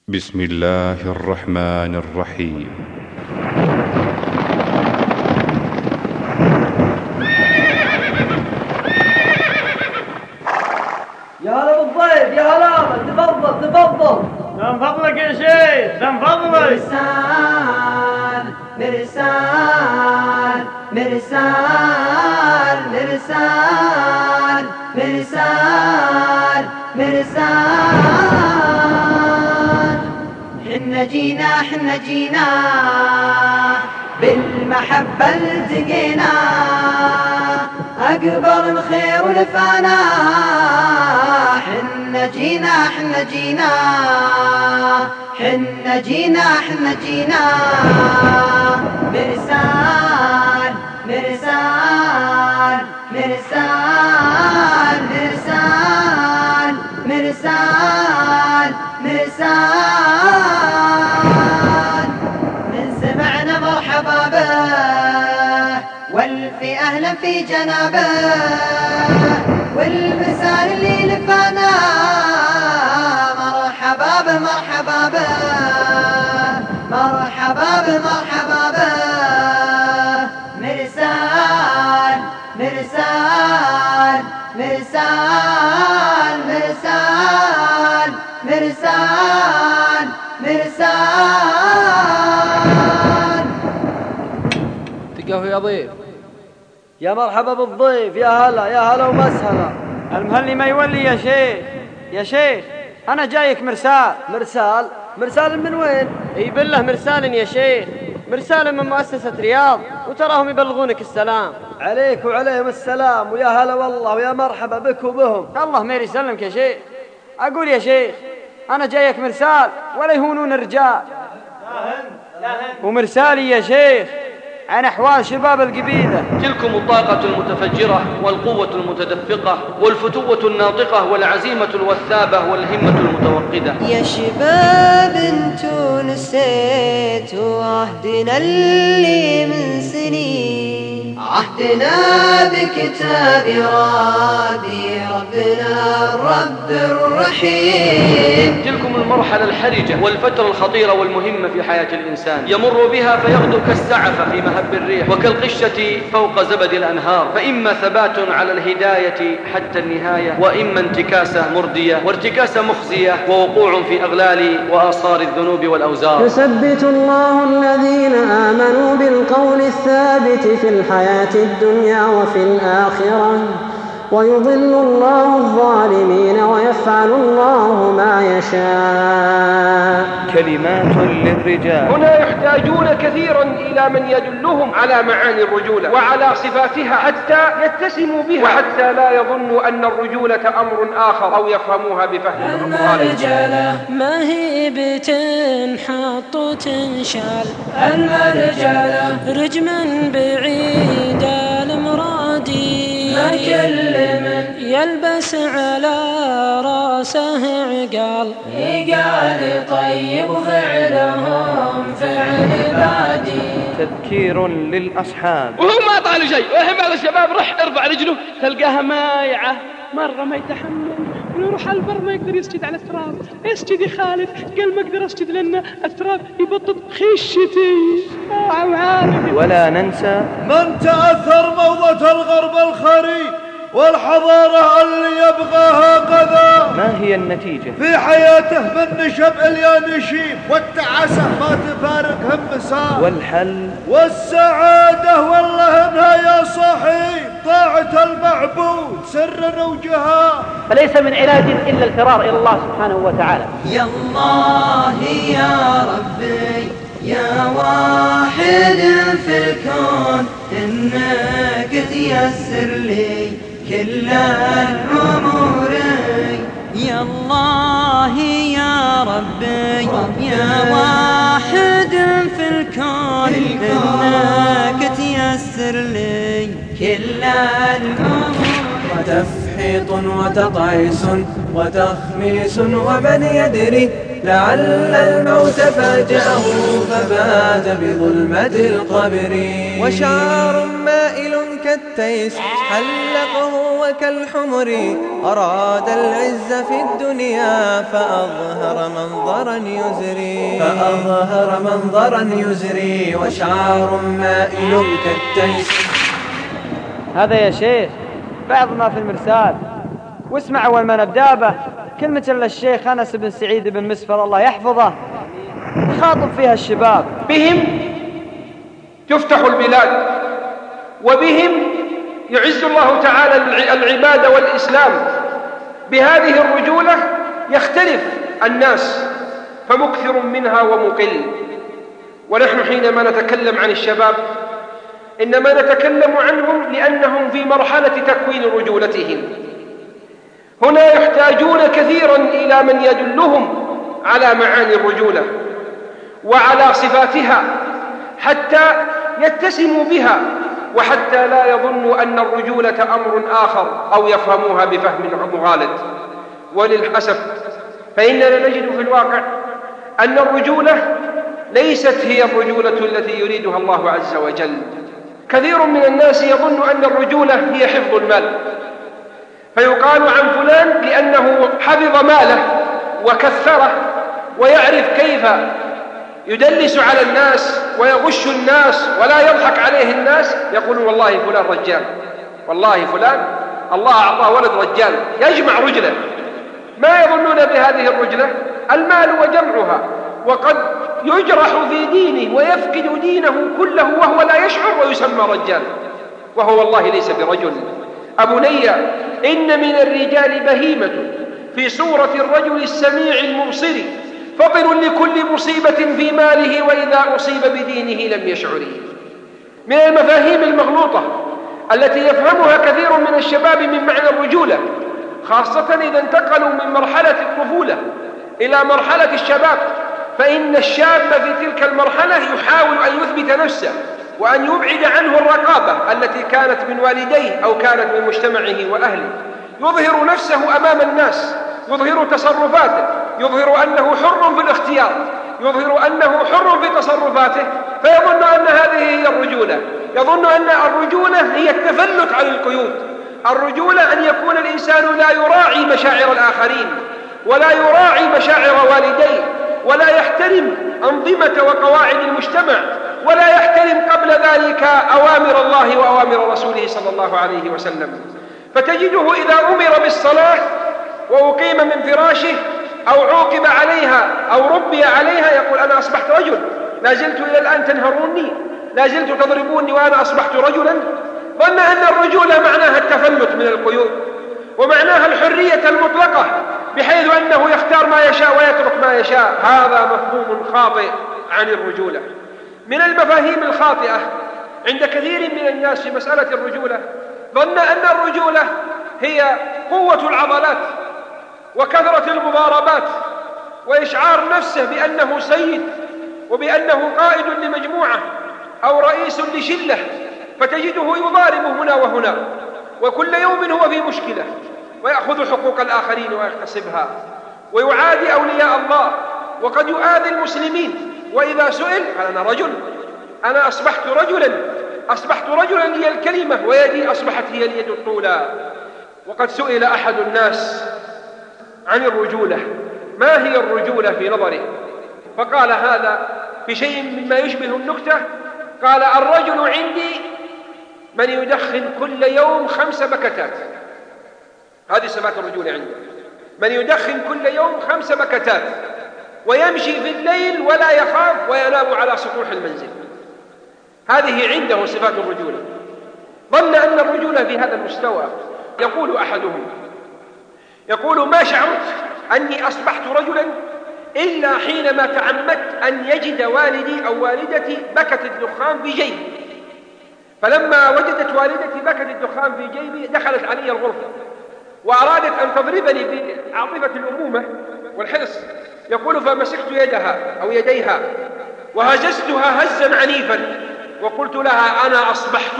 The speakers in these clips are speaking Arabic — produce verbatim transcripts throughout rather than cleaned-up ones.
بسم الله الرحمن الرحيم. يا هلا بالضيف، يا هلا، تفضل تفضل. من فضلك يا شيخ، من فضلك. مرسال مرسال مرسال مرسال مرسال مرسال حنا جينا حنا جينا بالمحبة التقينا، أكبر الخير ولفانا. حنا جينا حنا جينا حنا جينا حنا جينا مرسال مرسال مرسال مرسال مرسال مرسال من سمعنا مرحبا به والف أهلا في جنابه، والمرسال اللي لفانا مرحبا به مرحبا به مرحبا به مرحبا به. مرسال مرسال مرسال مرسال مرسال مرسال. تلقاه يا ضيف. يا مرحبا بالضيف، يا هلا يا هلا ومسهلا. المهلي ما يولي يا شيخ. يا شيخ أنا جايك مرسال. مرسال مرسال من وين؟ اي بالله مرسال يا شيخ، مرسال من مؤسسة رياض، وتراهم يبلغونك السلام. عليك وعليهم السلام، ويا هلا والله ويا مرحبا بك وبهم. الله ما يسلمك يا شيخ. أقول يا شيخ أنا جايك مرسال ولا يهونون الرجال. ومرسالي يا شيخ عن أحوال شباب القبيلة. تلكم الطاقة المتفجرة والقوة المتدفقة والفتوة الناطقة والعزيمة الوثابة والهمة المتوقدة. يا شباب انتو نسيتوا عهدنا اللي من سنين، عهدنا بكتاب ربي ربنا الرب الرحيم. تلكم المرحلة الحرجة والفترة الخطيرة والمهمة في حياة الإنسان، يمر بها فيغدو كالسعفة في مهب الريح وكالقشة فوق زبد الأنهار، فإما ثبات على الهداية حتى النهاية، وإما انتكاسة مردية وارتكاسة مخزية ووقوع في أغلال وآثار الذنوب والأوزار. يثبت الله الذين آمنوا بالقول الثابت في الحياة الدنيا وفي الآخرة، ويضل الله الظالمين ويفعل الله ما يشاء. كلمات للرجال. هنا يحتاجون كثيرا إلى من يدلهم على معاني الرجولة وعلى صفاتها حتى يتسموا بها، وحتى لا يظنوا أن الرجولة أمر آخر أو يفهموها بفهم المرجلة ما هي بتنحط وتنشال، المرجلة رجما بعيد المرادي، ما كل من يلبس على راسه عقال، عقال طيب وفعلهم فعل بادي. تذكير للأصحاب. وهو ما طال شيء، وهم هذا الشباب رح ارفع رجله تلقاها مايعة، مرة ما يتحمل، ويروح على البر ما يقدر يسجد على التراب. اسجد يا خالد، قال ما اقدر اسجد لان التراب يبطط خشتي. ولا ننسى من تأثر موضة الغرب الخري والحضارة اللي يبغاها قذا. ما هي النتيجة؟ في حياته من نشب إلى نشيب، والتعاسة ما تفارق هم مسار. والحل والسعادة والله انها يا صاحي طاعة المعبود سرا وجهار. فليس من علاج إلا الفرار إلى الله سبحانه وتعالى. يا الله يا ربي يا واحد في الكون، إنك تيسر لي كل الأمور. يا الله يا ربي يا واحد في الكون، إنك تيسر لي كل الأمور. وتفحيط وتطعيس وتخميس ومن يدري لعل الموت فاجأه فبات بظلمة القبر. وشعار مائل كالتيس حلقه وكالحمر أراد العز في الدنيا فأظهر منظرا يزري فأظهر منظرا يزري وشعار مائل كالتيس. هذا يا شيخ بعض ما في المرسال، واسمع أول ما نبدأ به كلمة للشيخ أنس بن سعيد بن مسفر الله يحفظه يخاطب فيها الشباب. بهم تفتح البلاد، وبهم يعز الله تعالى العباد والإسلام. بهذه الرجولة يختلف الناس فمكثر منها ومقل. ونحن حينما نتكلم عن الشباب إنما نتكلم عنهم لأنهم في مرحلة تكوين رجولتهم. هنا يحتاجون كثيرا إلى من يدلهم على معاني الرجولة وعلى صفاتها حتى يتسموا بها، وحتى لا يظنوا أن الرجولة أمر آخر أو يفهموها بفهم مغالط. وللأسف فإننا نجد في الواقع أن الرجولة ليست هي الرجولة التي يريدها الله عز وجل. كثير من الناس يظن أن الرجولة هي حفظ المال، فيقال عن فلان لأنه حفظ ماله وكثره ويعرف كيف يدلس على الناس ويغش الناس ولا يضحك عليه الناس، يقولون والله فلان رجال، والله فلان الله أعطاه ولد رجال يجمع رجله. ما يظنون بهذه الرجلة المال وجمعها، وقد يجرح في دينه ويفقد دينه كله وهو لا يشعر ويسمى رجال، وهو والله ليس برجل. أبني إن من الرجال بهيمة في صورة الرجل السميع المبصر، فطن لكل مصيبة في ماله وإذا أصيب بدينه لم يشعر. من المفاهيم المغلوطة التي يفهمها كثير من الشباب من معنى الرجولة، خاصة إذا انتقلوا من مرحلة الطفولة إلى مرحلة الشباب، فإن الشاب في تلك المرحلة يحاول أن يثبت نفسه وأن يبعد عنه الرقابة التي كانت من والديه أو كانت من مجتمعه وأهله. يظهر نفسه أمام الناس، يظهر تصرفاته، يظهر أنه حر في الاختيار، يظهر أنه حر في تصرفاته، فيظن أن هذه هي الرجولة. يظن أن الرجولة هي التفلت عن القيود. الرجولة أن يكون الإنسان لا يراعي مشاعر الآخرين ولا يراعي مشاعر والديه ولا يحترم أنظمة وقواعد المجتمع ولا يحترم قبل ذلك أوامر الله وأوامر رسوله صلى الله عليه وسلم. فتجده إذا أمر بالصلاة وأقيم من فراشه أو عوقب عليها أو ربي عليها يقول أنا أصبحت رجل، لا زلت إلى الآن تنهروني، لا زلت تضربوني وأنا أصبحت رجلا. ظن أن الرجولة معناها التفلت من القيود ومعناها الحرية المطلقة بحيث أنه يختار ما يشاء ويترك ما يشاء. هذا مفهوم خاطئ عن الرجولة. من المفاهيم الخاطئة عند كثير من الناس في مسألة الرجولة ظن أن الرجولة هي قوة العضلات وكثرة المضاربات وإشعار نفسه بأنه سيد وبأنه قائد لمجموعة أو رئيس لشلة، فتجده يضارب هنا وهنا وكل يوم هو في مشكلة ويأخذ حقوق الآخرين ويغتصبها ويعادي أولياء الله وقد يؤذي المسلمين. وإذا سئل قال أنا رجل، أنا أصبحت رجلا، أصبحت رجلا هي الكلمة ويدي أصبحت هي اليد الطولى. وقد سئل أحد الناس عن الرجولة ما هي الرجولة في نظره، فقال هذا بشيء مما يشبه النكتة، قال الرجل عندي من يدخن كل يوم خمس بكتات. هذه صفات الرجولة عنده، من يدخن كل يوم خمس بكتات ويمشي في الليل ولا يخاف وينام على سطوح المنزل. هذه عنده صفات الرجولة. ظن أن الرجولة بهذا المستوى. يقول أحدهم يقول ما شعرت أني أصبحت رجلا إلا حينما تعمدت أن يجد والدي أو والدتي بكت الدخان في جيبي، فلما وجدت والدتي بكت الدخان في جيبي دخلت علي الغرفة وأرادت أن تضربني بعاطفة الأمومة والحرص. يقول فمسكت يدها أو يديها وهززتها هزا عنيفا وقلت لها أنا أصبحت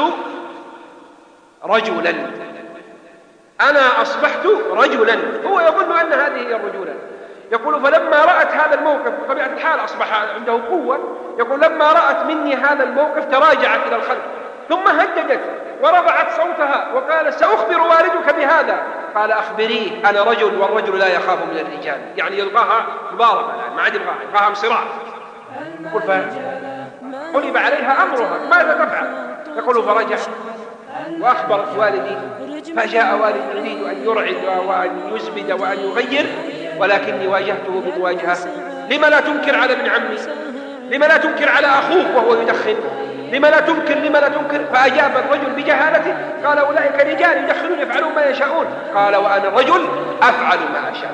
رجلا، أنا أصبحت رجلا. هو يظن أن هذه هي الرجولة. يقول فلما رأت هذا الموقف بطبيعة الحال أصبح عنده قوة، يقول لما رأت مني هذا الموقف تراجعت إلى الخلف ثم هددت ورفعت صوتها وقالت سأخبر والدك بهذا. قال أخبريه أنا رجل والرجل لا يخاف من الرجال، يعني يلقاها مبارمة الآن ما عاد يلقاها يلقاها انصراع. يقول فقلب عليها أمرها ماذا تفعل؟ يقول فرجع وأخبرت والدي، فجاء والدي يريد أن يرعد وأن يزبد وأن يغير، ولكني واجهته بمواجهة. لما لا تنكر على ابن عمي؟ لما لا تنكر على أخوك وهو يدخن؟ لما لا تنكر لما لا تنكر؟ فأجاب الرجل بجهالته قال أولئك رجال يدخنون يفعلون ما يشاءون. قال وأنا رجل أفعل ما أشاء،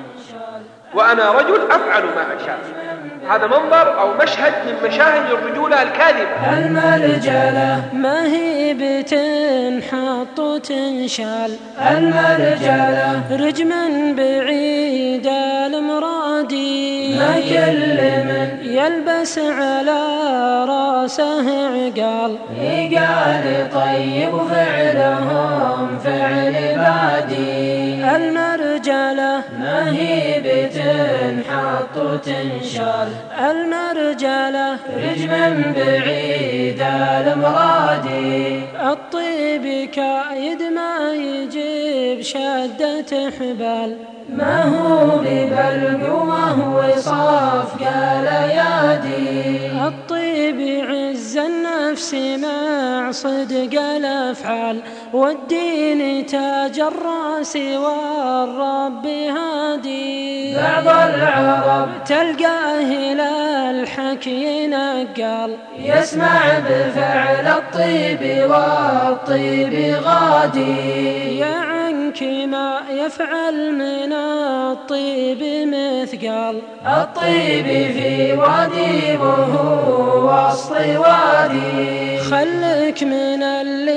وأنا رجل أفعل ما أشاء. هذا منظر أو مشهد من مشاهد الرجولة الكاذبة. المرجلة ما هي بتنحط وتنشال، المرجلة رجما بعيد المرادي، ما كل من يلبس على راسه عقال، يقال طيب فعلهم فعل بادي. المرجلة ما هي بتنحط وتنشال، المرجلة رجما بعيد المرادي، الطيب كايد ما يجيب شدة حبال، ما هو ببلق وهو صاف قال يادي. الطيب عز النفس مع صدق الأفعال، والدين تاج الراس والرب هادي. بعض العرب تلقاه إلى الحكي نقال، يسمع بفعل الطيب والطيب غادي. يعنك ما يفعل من الطيب مثقال، الطيب في وادي وهو وسط وادي. خلك من اللي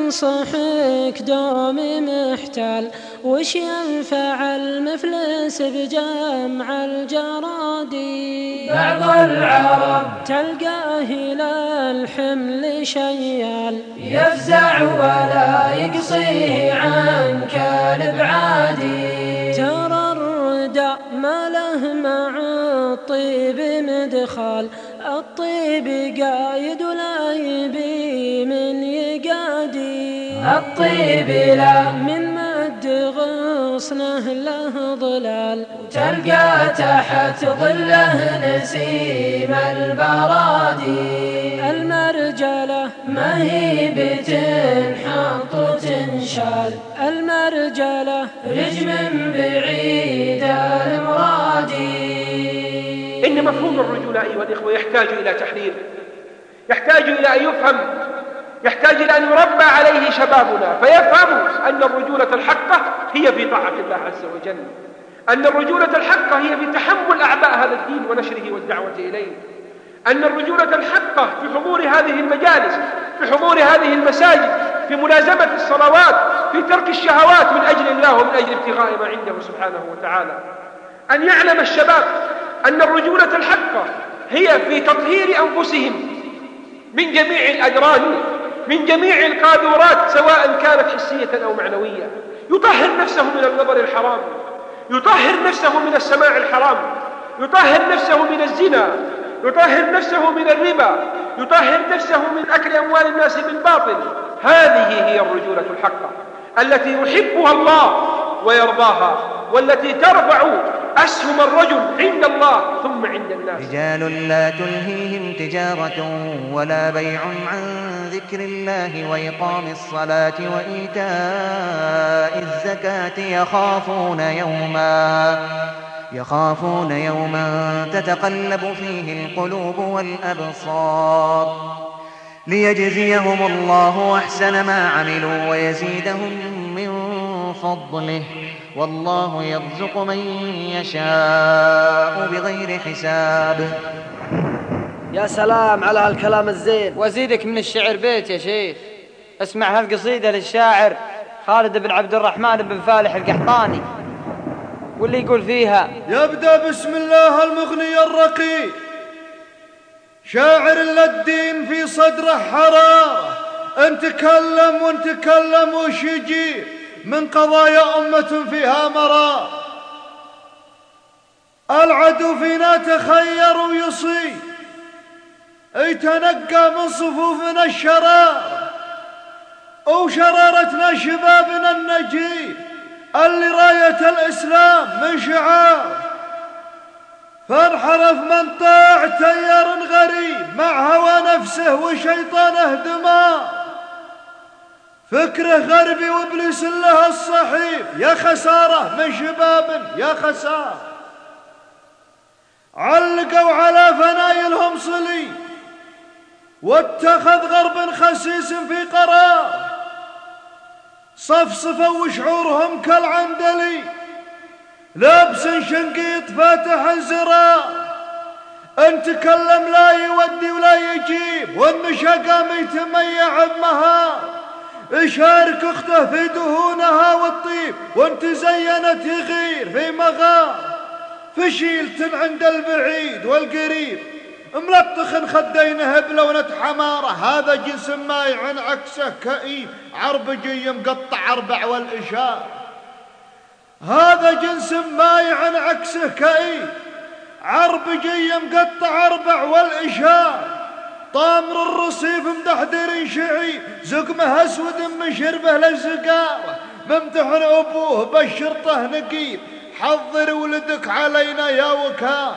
ينصحك دوم محتال، وش ينفع المفلس بجمع الجرادي. بعض العرب تلقاه إلى الحمل شيال، يفزع ولا يقصيه عن كالب عادي. ترى الردى ما له مع الطيب مدخال، الطيب قايد ولا يبي من يقادي. الطيب لا من مد غصنه له ضلال، تلقى تحت ظله نسيم البرادي. المرجلة ما هي بتنحط وتنشال، المرجلة رجم بعيد المرادي. إن مفهوم الرجولة أيها الإخوة يحتاج إلى تحرير، يحتاج إلى أن يفهم، يحتاج إلى أن يربى عليه شبابنا، فيفهموا أن الرجولة الحقة هي في طاعة الله عز وجل، أن الرجولة الحقة هي في تحمل أعباء هذا الدين ونشره والدعوة إليه، أن الرجولة الحقة في حضور هذه المجالس، في حضور هذه المساجد، في ملازمة الصلوات، في ترك الشهوات من أجل الله ومن أجل ابتغاء ما عنده سبحانه وتعالى. أن يعلم الشباب أن الرجولة الحقة هي في تطهير أنفسهم من جميع الأدران، من جميع القاذورات سواء كانت حسية أو معنوية. يطهر نفسه من النظر الحرام، يطهر نفسه من السماع الحرام، يطهر نفسه من الزنا، يطهر نفسه من الربا، يطهر نفسه من أكل أموال الناس بالباطل. هذه هي الرجولة الحقة التي يحبها الله ويرضاها، والتي ترفع أسهم الرجل عند الله ثم عند الناس. رجال لا تلهيهم تجارة ولا بيع عن ذكر الله وإقام الصلاة وإيتاء الزكاة يخافون يوما يخافون يوما تتقلب فيه القلوب والأبصار ليجزيهم الله أحسن ما عملوا ويزيدهم من فضله والله يرزق من يشاء بغير حساب. يا سلام على هالكلام الزين. وزيدك من الشعر بيت يا شيخ. اسمع هالقصيدة للشاعر خالد بن عبد الرحمن بن فالح القحطاني، واللي يقول فيها: يبدأ بسم الله المغني الرقي، شاعر للدين في صدره حرارة، ان تكلم وان تكلم وش يجي من قضايا أمة فيها مرار. العدو فينا تخير ويصيب، يتنقى من صفوفنا الشرار، وشرارتنا شبابنا النجيب اللي راية الإسلام من شعار. فانحرف من طاع تيار غريب مع هوى نفسه وشيطانه دمار. فكره غربي وابليس له الصحيب، يا خسارة من شباب يا خسارة. علقوا على فنايلهم صليب واتخذ غرب خسيس في قرار. صفصفوا وشعورهم كالعندلي لابس شنقيط فاتح زرار. ان تكلم لا يودي ولا يجيب، والنشا قام يتميع بمهار. يشارك اخته في دهونها والطيب، وانت زينت يغير في مغار. فشيلت عند البعيد والقريب ملطخ خدينه بلونة حمارة. هذا جنس مايع عكسه كئيب عربجي مقطع اربع والاشار. هذا جنس مايع عكسه كئيب عربجي مقطع اربع والاشار. طامر الرصيف مدحدر شعيب، زقمه اسود من شربه للزقاره. ممتحن ابوه بالشرطه نقيب، حضر ولدك علينا يا وكار.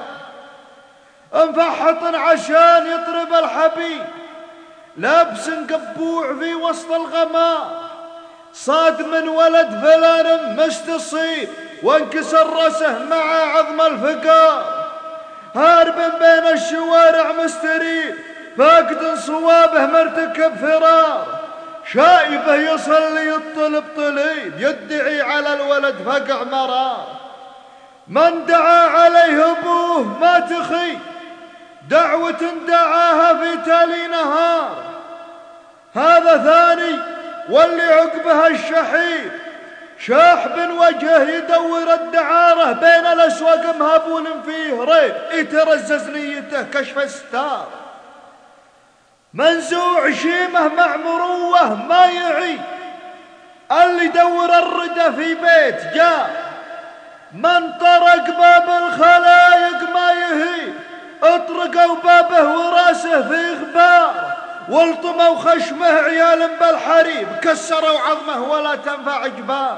مفحط عشان يطرب الحبيب، لابس قبوع في وسط الغمار. صاد من ولد فلان مستصيب، وانكسر راسه مع عظم الفقار. هارب بين الشوارع مستريب، فاقد صوابه مرتكب فرار. شايبه يصلي الطلب طليب، يدعي على الولد فقع مرار. من دعا عليه ابوه ما تخي، دعوة دعاها في تالي نهار. هذا ثاني واللي عقبها الشحيب، شاحب وجهه يدور الدعارة. بين الاسواق مهبون فيه ريب، يترزز نيته كشف ستار. منزوع شيمه مع مروه ما يعي، اللي دور الردى في بيت جار. من طرق باب الخلايق ما يهي، اطرقوا بابه وراسه في غبار. والطموا خشمه عيال بالحريب، كسروا عظمه ولا تنفع جبار.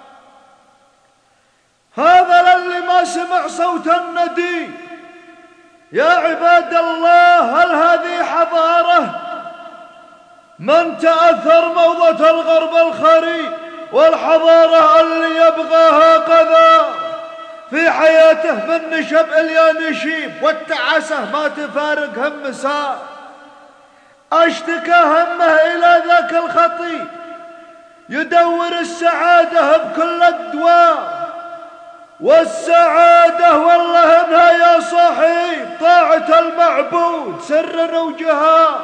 هذا للي ما سمع صوت الندي، يا عباد الله هل هذه حضارة؟ من تأثر موضة الغرب الخريب، والحضارة اللي يبغاها قذار. في حياته من نشب إليا نشيب، والتعاسة ما تفارق هم سار. اشتكى همه إلى ذاك الخطيب، يدور السعادة بكل الدوار. والسعادة والله انها يا صاحب طاعة المعبود سرا وجهار.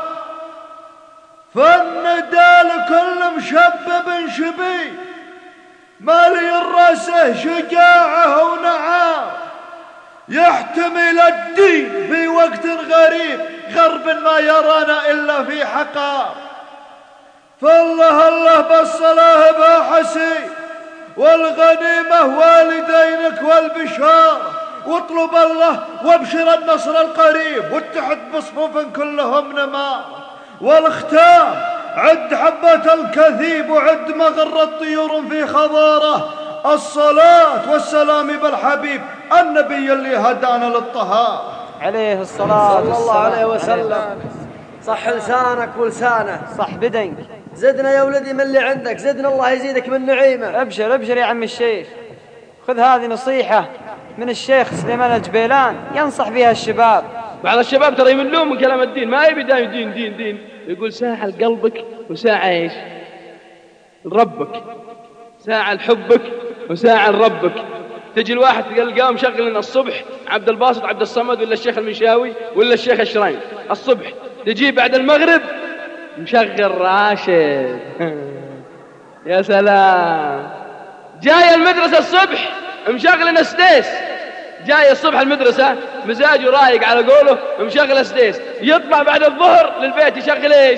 فالندى لكل مشبب شبيب، مالي راسه شجاعه ونعار. يحتمل الدين في وقت غريب، غرب ما يرانا إلا في حقار. فالله الله بالصلاة باحسي، والغنيمة والدينك والبشارة. واطلب الله وابشر النصر القريب، واتحد بصفوف كلهم نمار. والختام عد حبة الكثيب، وعد مغر الطيور في خضاره. الصلاة والسلام بالحبيب النبي اللي هدانا للطهار عليه الصلاة صلى الله عليه وسلم. صح لسانك ولسانه، صح بدنك. زدنا يا ولدي من اللي عندك، زدنا الله يزيدك من نعيمه. ابشر ابشر يا عم الشيخ، خذ هذه نصيحة من الشيخ سليمان الجبيلان ينصح بها الشباب. بعض الشباب ترى يملون من كلام الدين، ما يبي دايم دين دين دين. يقول ساعة لقلبك وساعة ايش؟ لربك. ساعة لحبك وساعة لربك. تجي الواحد تلقاه مشغل لنا الصبح عبد الباسط عبد الصمد، ولا الشيخ المنشاوي، ولا الشيخ الشراين الصبح. تجي بعد المغرب مشغل راشد. يا سلام. جاي المدرسة الصبح مشغل لنا سديس. جاي الصبح المدرسة مزاجه رايق على قوله مشغل سديس. يطلع بعد الظهر للبيت يشغل ايش؟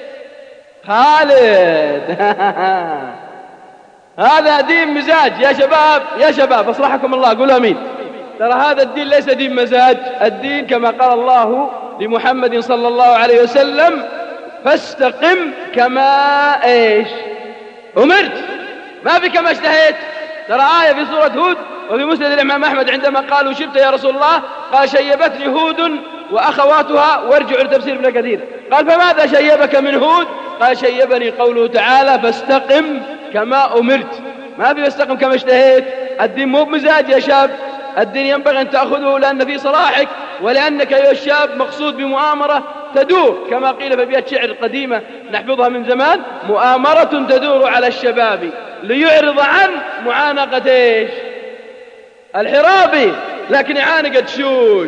خالد. هذا دين مزاج يا شباب. يا شباب اصلحكم الله قولوا امين. ترى هذا الدين ليس دين مزاج. الدين كما قال الله لمحمد صلى الله عليه وسلم فاستقم كما ايش أمرت، ما في كما اشتهيت. ترى آية في سورة هود وفي مسند الإمام أحمد عندما قالوا شبت يا رسول الله قال شيبتني هود وأخواتها، وارجعوا لتفسير ابن كثير. قال فماذا شيبك من هود؟ قال شيبني قوله تعالى فاستقم كما أمرت، ما في فاستقم كما اشتهيت. الدين مو بمزاج يا شاب، الدين ينبغي أن تأخذه لأن في صلاحك، ولأنك يا الشاب مقصود بمؤامرة تدور كما قيل في أبيات شعر قديمة نحفظها من زمان: مؤامرة تدور على الشباب ليعرض عن معانقة ايش الحرابي، لكن يعانق الشوش.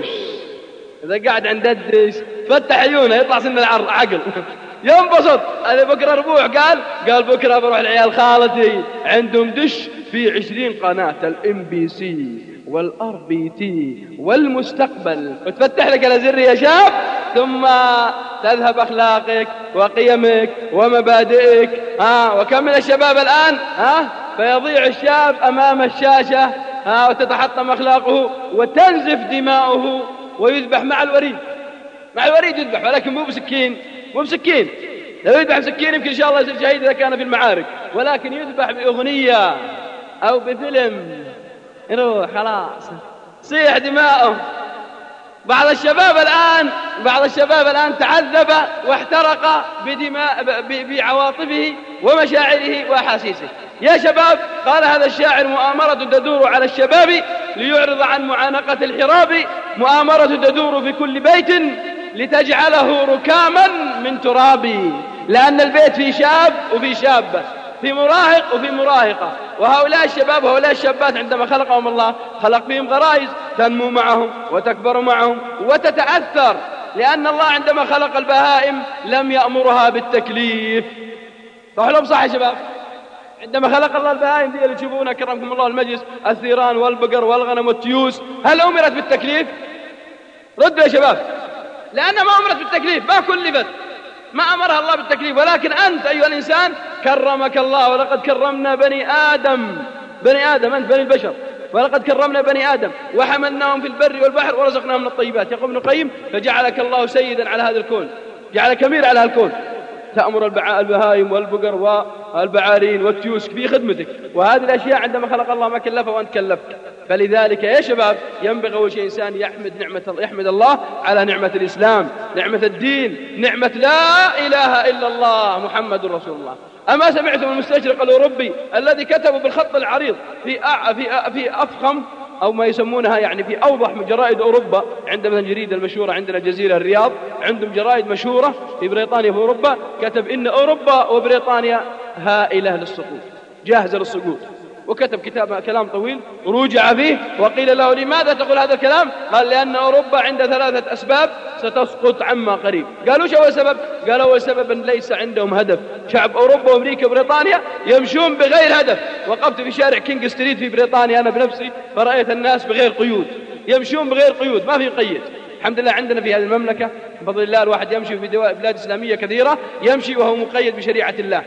إذا قاعد عند الدش فتح عيونه يطلع سن العرض عقل ينبسط. هذا بكرة ربوع قال قال بكرة بروح العيال خالتي عندهم دش في عشرين قناة، الام بي سي والار بي تي والمستقبل، وتفتح لك الازر يا شاب، ثم تذهب اخلاقك وقيمك ومبادئك. ها وكم من الشباب الان ها فيضيع الشاب امام الشاشة ها وتتحطم اخلاقه وتنزف دماؤه ويذبح مع الوريد. مع الوريد يذبح، ولكن مو بسكين، مو بسكين. لو يذبح بسكين يمكن ان شاء الله يصير شهيد اذا كان في المعارك، ولكن يذبح باغنية او بفيلم يروح خلاص صيح دماؤه. بعض الشباب الآن بعض الشباب الآن تعذب واحترق بدماء بعواطفه ومشاعره وأحاسيسه. يا شباب، قال هذا الشاعر: مؤامرة تدور على الشباب ليعرض عن معانقة الحراب، مؤامرة تدور في كل بيت لتجعله ركاما من تراب. لأن البيت فيه شاب وفيه شابة، في مراهق وفي مراهقة، وهؤلاء الشباب وهؤلاء الشابات عندما خلقهم الله خلق فيهم غرائز تنمو معهم وتكبر معهم وتتأثر، لأن الله عندما خلق البهائم لم يأمرها بالتكليف. صح لهم صح يا شباب؟ عندما خلق الله البهائم دي اللي تشوفونها كرمكم الله المجلس، الثيران والبقر والغنم والتيوس، هل أمرت بالتكليف؟ ردوا يا شباب. لأنها ما أمرت بالتكليف، ما كلفت، ما أمرها الله بالتكليف. ولكن أنت أيها الإنسان كرمك الله، ولقد كرمنا بني آدم. بني آدم أنت بني البشر، ولقد كرمنا بني آدم وحملناهم في البر والبحر ورزقناهم من الطيبات. يقول ابن القيم: فجعلك الله سيدا على هذا الكون، جعلك أمير على هذا الكون، تأمر البهائم والبقر والبعارين والتيوس في خدمتك. وهذه الأشياء عندما خلق الله ما كلفها وأنت كلفت. فلذلك يا شباب ينبغي أول شيء إنسان يحمد نعمة يحمد الله على نعمة الإسلام، نعمة الدين، نعمة لا إله إلا الله محمد رسول الله. أما سمعتم المستشرق الأوروبي الذي كتب بالخط العريض في في في أفخم أو ما يسمونها يعني في أوضح من جرائد أوروبا؟ عندنا الجريدة المشهورة عندنا الجزيرة الرياض، عندهم جرائد مشهورة في بريطانيا في أوروبا، كتب إن أوروبا وبريطانيا هائلة للسقوط، جاهزة للسقوط، وكتب كتاب كلام طويل ورجع فيه وقيل له: لماذا تقول هذا الكلام؟ قال: لأن أوروبا عند ثلاثة أسباب ستسقط عما قريب. قالوا: شو هو السبب؟ قالوا: هو سبب ليس عندهم هدف. شعب أوروبا وأمريكا وبريطانيا يمشون بغير هدف. وقفت في شارع كينج ستريت في بريطانيا أنا بنفسي فرأيت الناس بغير قيود، يمشون بغير قيود، ما في قيد. الحمد لله عندنا في هذه المملكة بفضل الله الواحد يمشي في بلاد إسلامية كثيرة يمشي وهو مقيد بشريعة الله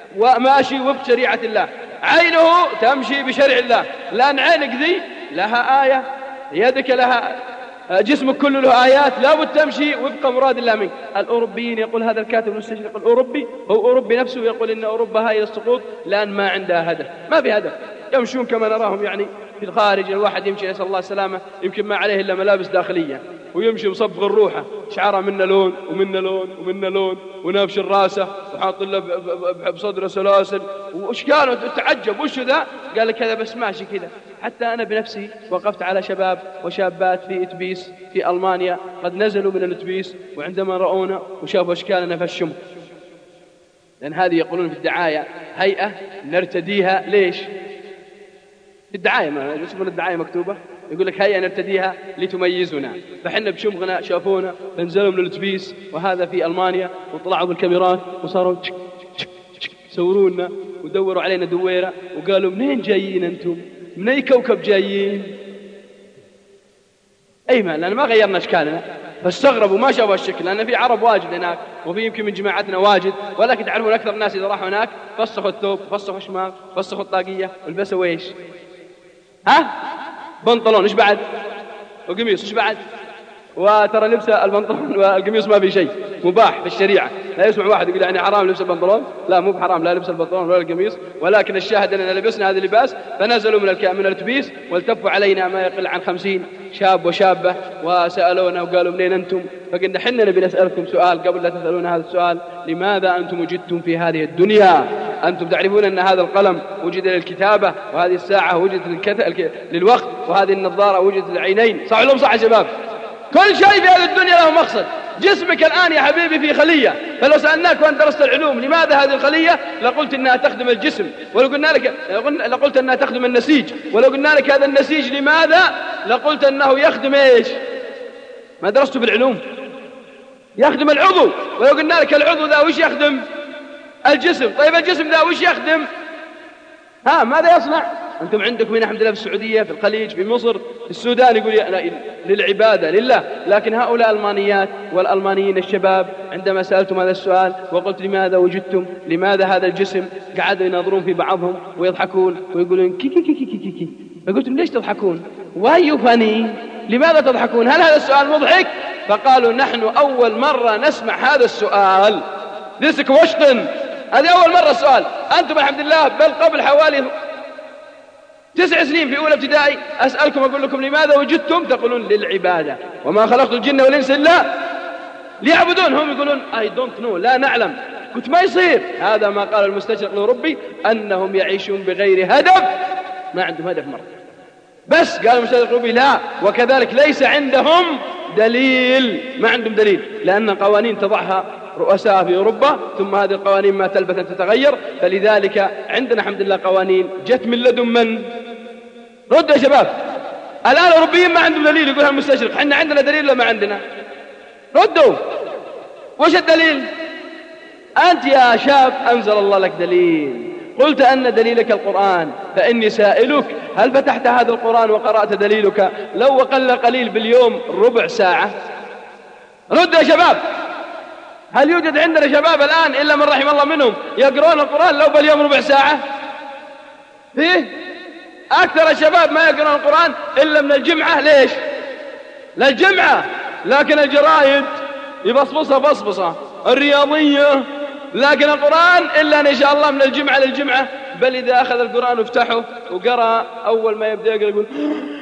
وماشي وفق شريعة الله، عينه تمشي بشرع الله، لأن عينك ذي لها آية، يدك لها، جسمك كله له آيات، لا بد تمشي وفق مراد الله منك. الأوروبيين، يقول هذا الكاتب المستشرق الأوروبي، هو أوروبي نفسه، يقول إن أوروبا هاي السقوط لأن ما عندها هدف، ما في هدف، يمشون كما نراهم يعني في الخارج. الواحد يمشي نسأل الله السلامة يمكن ما عليه إلا ملابس داخلية، ويمشي مصبغ الروحة، شعره منا لون ومنا لون ومنا لون، ونافش الراسة وحاط له بصدره سلاسل واشكاله تعجب وش ذا؟ قال لك هذا بس ماشي كذا. حتى أنا بنفسي وقفت على شباب وشابات في إتبيس في ألمانيا قد نزلوا من الإتبيس، وعندما رأونا وشافوا أشكالنا فشموا، لأن هذه يقولون في الدعاية هيئة نرتديها. ليش؟ في الدعاية، ما يسمون الدعاية مكتوبة، يقول لك هيئة نرتديها لتميزنا، فحنا بشمغنا شافونا فنزلوا من الأتوبيس، وهذا في ألمانيا، وطلعوا بالكاميرات وصاروا صورونا ودوروا علينا دويرة وقالوا: منين جايين أنتم؟ من أي كوكب جايين؟ أي ما لأن ما غيرنا أشكالنا، فاستغربوا ما شافوا الشكل، لأن في عرب واجد هناك وفي يمكن من جماعتنا واجد، ولكن تعرفون أكثر الناس إذا راحوا هناك فسخوا الثوب، فسخوا الشماغ، فسخوا الطاقية، والبسوا إيش؟ ها؟ بنطلون. إيش بعد؟ وقميص، وش بعد؟ وترى لبس البنطلون والقميص ما في شيء، مباح في الشريعة. لا يسمع واحد يقول يعني حرام لبس البنطلون، لا مو بحرام لا لبس البنطلون ولا القميص، ولكن الشاهد أننا لبسنا هذا اللباس فنزلوا من من الأتوبيس والتفوا علينا ما يقل عن خمسين شاب وشابة وسألونا وقالوا منين أنتم؟ فقلنا حنا نبي نسألكم سؤال قبل لا تسألون هذا السؤال، لماذا أنتم وجدتم في هذه الدنيا؟ أنتم تعرفون أن هذا القلم وجد للكتابة، وهذه الساعة وجدت للكت... للوقت، وهذه النظارة وجدت للعينين، صح لهم صح يا شباب؟ كل شيء في هذه الدنيا له مقصد. جسمك الآن يا حبيبي في خلية، فلو سألناك وأنت درست العلوم لماذا هذه الخلية لقلت إنها تخدم الجسم، ولو قلنا لك لقلت أنها تخدم النسيج، ولو قلنا لك هذا النسيج لماذا لقلت أنه يخدم إيش؟ ما درست بالعلوم، يخدم العضو، ولو قلنا لك العضو ذا وش يخدم؟ الجسم. طيب الجسم ذا وش يخدم؟ ها ماذا يصنع؟ أنتم عندكم هنا الحمد لله في السعودية، في الخليج، في مصر، في السودان يقول للعبادة لله، لكن هؤلاء الألمانيات والألمانيين الشباب عندما سألتم هذا السؤال وقلت لماذا وجدتم لماذا هذا الجسم، قعدوا ينظرون في بعضهم ويضحكون ويقولون كي كي كي كي كي كي. فقلت ليش تضحكون؟ واي فني؟ لماذا تضحكون؟ هل هذا السؤال مضحك؟ فقالوا نحن أول مرة نسمع هذا السؤال. This question هذه أول مرة السؤال. أنتم الحمد لله بل قبل حوالي تسع سنين في أولى ابتدائي أسألكم أقول لكم لماذا وجدتم؟ تقولون للعبادة، وما خلقت الجن والإنس إلا ليعبدون. هم يقولون I don't know لا نعلم. قلت ما يصير، هذا ما قال المستشرق الأوروبي أنهم يعيشون بغير هدف، ما عندهم هدف مرة. بس قال المستشرق الأوروبي لا، وكذلك ليس عندهم دليل، ما عندهم دليل، لأن قوانين تضعها رؤساء في أوروبا، ثم هذه القوانين ما تلبث أن تتغير، فلذلك عندنا الحمد لله قوانين جت من لدن من؟ رد يا شباب. الآن الأوروبيين ما عندهم دليل، يقولها المستشرق، حنا عندنا دليل ولا ما عندنا؟ ردوا. وش الدليل؟ أنت يا شاب أنزل الله لك دليل، قلت أن دليلك القرآن، فإني سائلك هل فتحت هذا القرآن وقرأت دليلك لو وقل قليل باليوم ربع ساعة؟ ردوا يا شباب. هل يوجد عندنا شباب الآن إلا من رحم الله منهم يقرؤون القرآن لو باليوم ربع ساعة؟ فيه أكثر الشباب ما يقرؤون القرآن إلا من الجمعة. ليش؟ للجمعة. لكن الجرائد يبصبصها بصبصة، الرياضية، لكن القرآن إلا إن شاء الله من الجمعة للجمعة. بل إذا أخذ القرآن وافتحه وقرأ أول ما يبدأ يقرأ يقول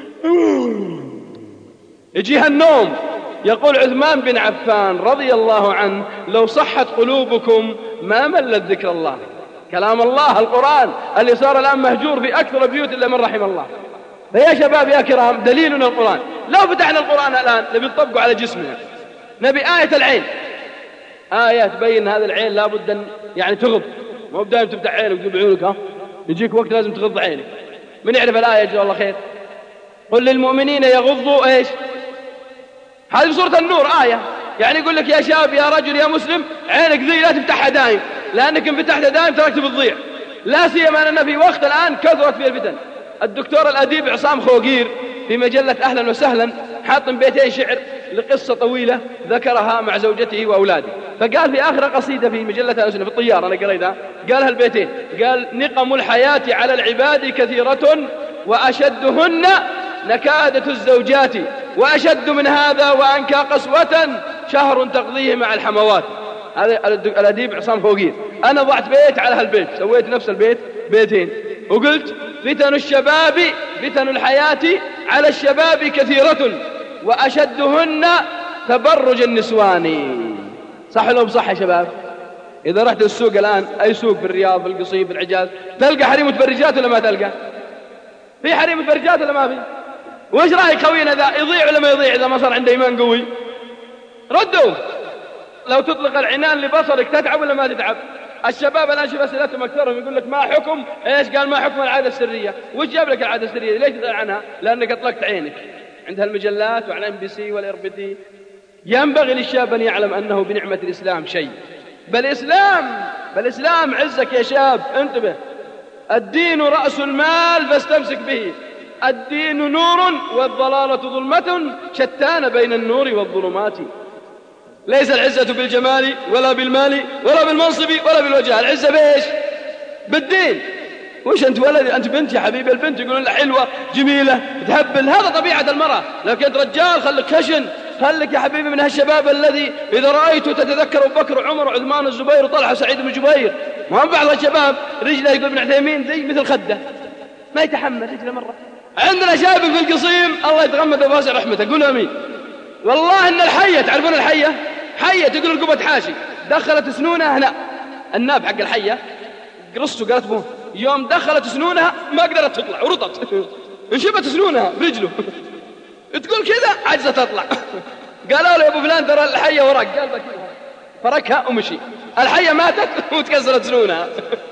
يجيها النوم. يقول عثمان بن عفان رضي الله عنه لو صحت قلوبكم ما ملت ذكر الله. كلام الله القرآن اللي صار الآن مهجور في أكثر بيوت إلا من رحم الله. فيا شباب يا كرام دليلنا القرآن. لو فتحنا القرآن الآن نبي نطبقه على جسمنا، نبي آية العين، آية تبين هذا العين لابد أن يعني تغض، مو بدايم تفتح عينك وتجيب عيونك، ها يجيك وقت لازم تغض عينك. من يعرف الآية جزاه الله خير؟ قل للمؤمنين يغضوا ايش؟ هذه سورة النور آية، يعني يقول لك يا شاب يا رجل يا مسلم عينك ذي لا تفتحها دائم، لأنك إن فتحتها دائم تركت بتضيع، لا سيما أننا في وقت الآن كثرت فيه الفتن. الدكتور الأديب عصام خوقير في مجلة أهلا وسهلا حاطم بيتين شعر لقصة طويلة ذكرها مع زوجته وأولاده، فقال في آخر قصيدة في مجلة أهلا وسهلا في الطيارة أنا قريتها، قال هالبيتين، قال نقم الحياة على العباد كثيرة وأشدهن نكادة الزوجات، وأشد من هذا وأنكى قسوة شهر تقضيه مع الحموات. هذا الأديب عصام خوقير. أنا ضعت بيت على هالبيت، سويت نفس البيت بيتين وقلت فتن الشباب فتن الحياة على الشباب كثيرة وأشدهن تبرج النسوان. صح لو بصح يا شباب؟ إذا رحت السوق الآن أي سوق في الرياض في القصيم في الحجاز تلقى حريم متبرجات ولا ما تلقى؟ في حريم متبرجات ولا ما في؟ وإيش رأيك خوينا ذا يضيع ولا ما يضيع إذا ما صار عنده إيمان قوي؟ ردوا. لو تطلق العنان لبصرك تتعب ولا ما تتعب؟ الشباب الآن شوف أسئلتهم أكثرهم يقول لك ما حكم إيش؟ قال ما حكم العادة السرية. وش جاب لك العادة السرية؟ ليش تسأل عنها؟ لأنك أطلقت عينك عند هالمجلات وعلى ام بي سي والار بي تي. ينبغي للشاب أن يعلم أنه بنعمة الإسلام شيء، بل إسلام بل إسلام عزك يا شاب انتبه. الدين رأس المال فاستمسك به، الدين نور والضلالة ظلمة شتان بين النور والظلمات. ليس العزة بالجمال ولا بالمال ولا بالمنصب ولا بالوجاه، العزة بإيش؟ بالدين. وش أنت ولدي؟ أنت بنت يا حبيبي. البنت يقولون لها حلوة جميلة تهبل، هذا طبيعة المرأة. لكن أنت رجال خلك خشن، خلك يا حبيبي من هالشباب الذي إذا رأيته تتذكر أبو بكر وعمر وعثمان والزبير وطلحة وسعيد بن جبير. ما بعض الشباب رجله يقول ابن عثيمين زي مثل خده ما يتحمل رجله مرة. عندنا شاب في القصيم الله يتغمد واسع رحمته، قولوا امين. والله ان الحيه، تعرفون الحيه؟ حيه تقول رقبه حاشي، دخلت سنونها هنا الناب حق الحيه قرصته قالت بوه، يوم دخلت سنونها ما قدرت تطلع ورطت انشبت سنونها برجله تقول كذا عجزت تطلع. قالوا له يا ابو فلان ترى الحيه ورق، قال بكيها فركها ومشي. الحيه ماتت وتكسرت سنونها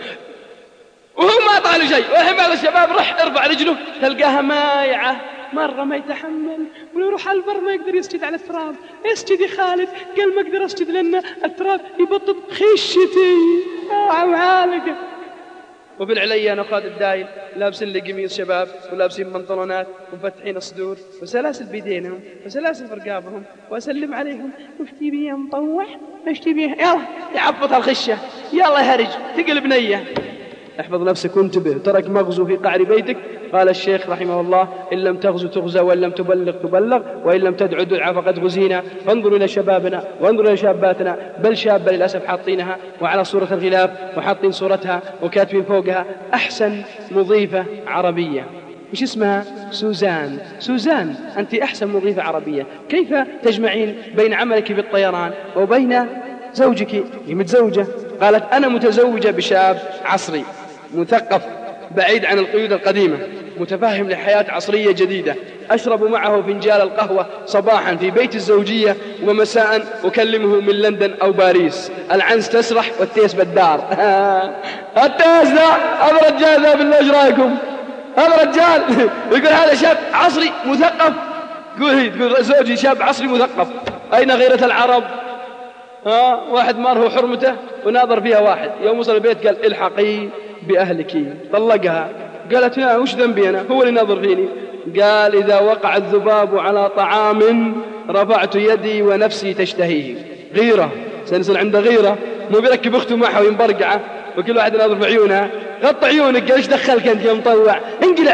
وهو ما طال شيء. والحين بعض الشباب رح ارفع رجله تلقاها مايعة مرة ما يتحمل، ويروح على البر ما يقدر يسجد على التراب. اسجد يا خالد، قال ما اقدر اسجد لأن التراب يبطط خشتي وعالقة. وفي العليا نقاد الدايل لابسين لي قميص شباب ولابسين بنطلونات ومفتحين الصدور وسلاسل بيدينهم وسلاسل في رقابهم، واسلم عليهم وش تبي يا مطوح وش تبي يلا يعبط الخشه يلا يهرج تقلب نيه. احفظ نفسك وانتبه، ترك مغزو في قعر بيتك. قال الشيخ رحمه الله إن لم تغزو تغزى وإن لم تبلغ تبلغ وإن لم تدعو دعا فقد غزينا. فانظروا إلى شبابنا وانظروا إلى شاباتنا، بل شابة للأسف حاطينها وعلى صورة الغلاف وحاطين صورتها وكاتبين فوقها أحسن مضيفة عربية. وش اسمها؟ سوزان. سوزان أنت أحسن مضيفة عربية. كيف تجمعين بين عملك بالطيران وبين زوجك؟ هي متزوجة. قالت أنا متزوجة بشاب عصري مثقف بعيد عن القيود القديمة متفهم لحياة عصرية جديدة، أشرب معه فنجال القهوة صباحا في بيت الزوجية ومساء أكلمه من لندن أو باريس. العنس تسرح والتيس بالدار. التيس ذا هذا رجال ذا بالله ايش رايكم؟ هذا رجال يقول هذا شاب عصري مثقف. تقول هي تقول زوجي شاب عصري مثقف. أين غيرة العرب؟ ها واحد ماره حرمته وناظر فيها واحد، يوم وصل البيت قال الحقي بأهلك. طلقها. قالت يا وش ذنبي أنا؟ هو اللي ناظر فيني. قال إذا وقع الذباب على طعام رفعت يدي ونفسي تشتهيه. غيرة سنصل عنده غيرة، مو بيركب أخته معه وينبرقعه وكل واحد ناظر في عيونها. غط عيونك. قال ايش دخلك أنت يا مطوع؟ انقلع.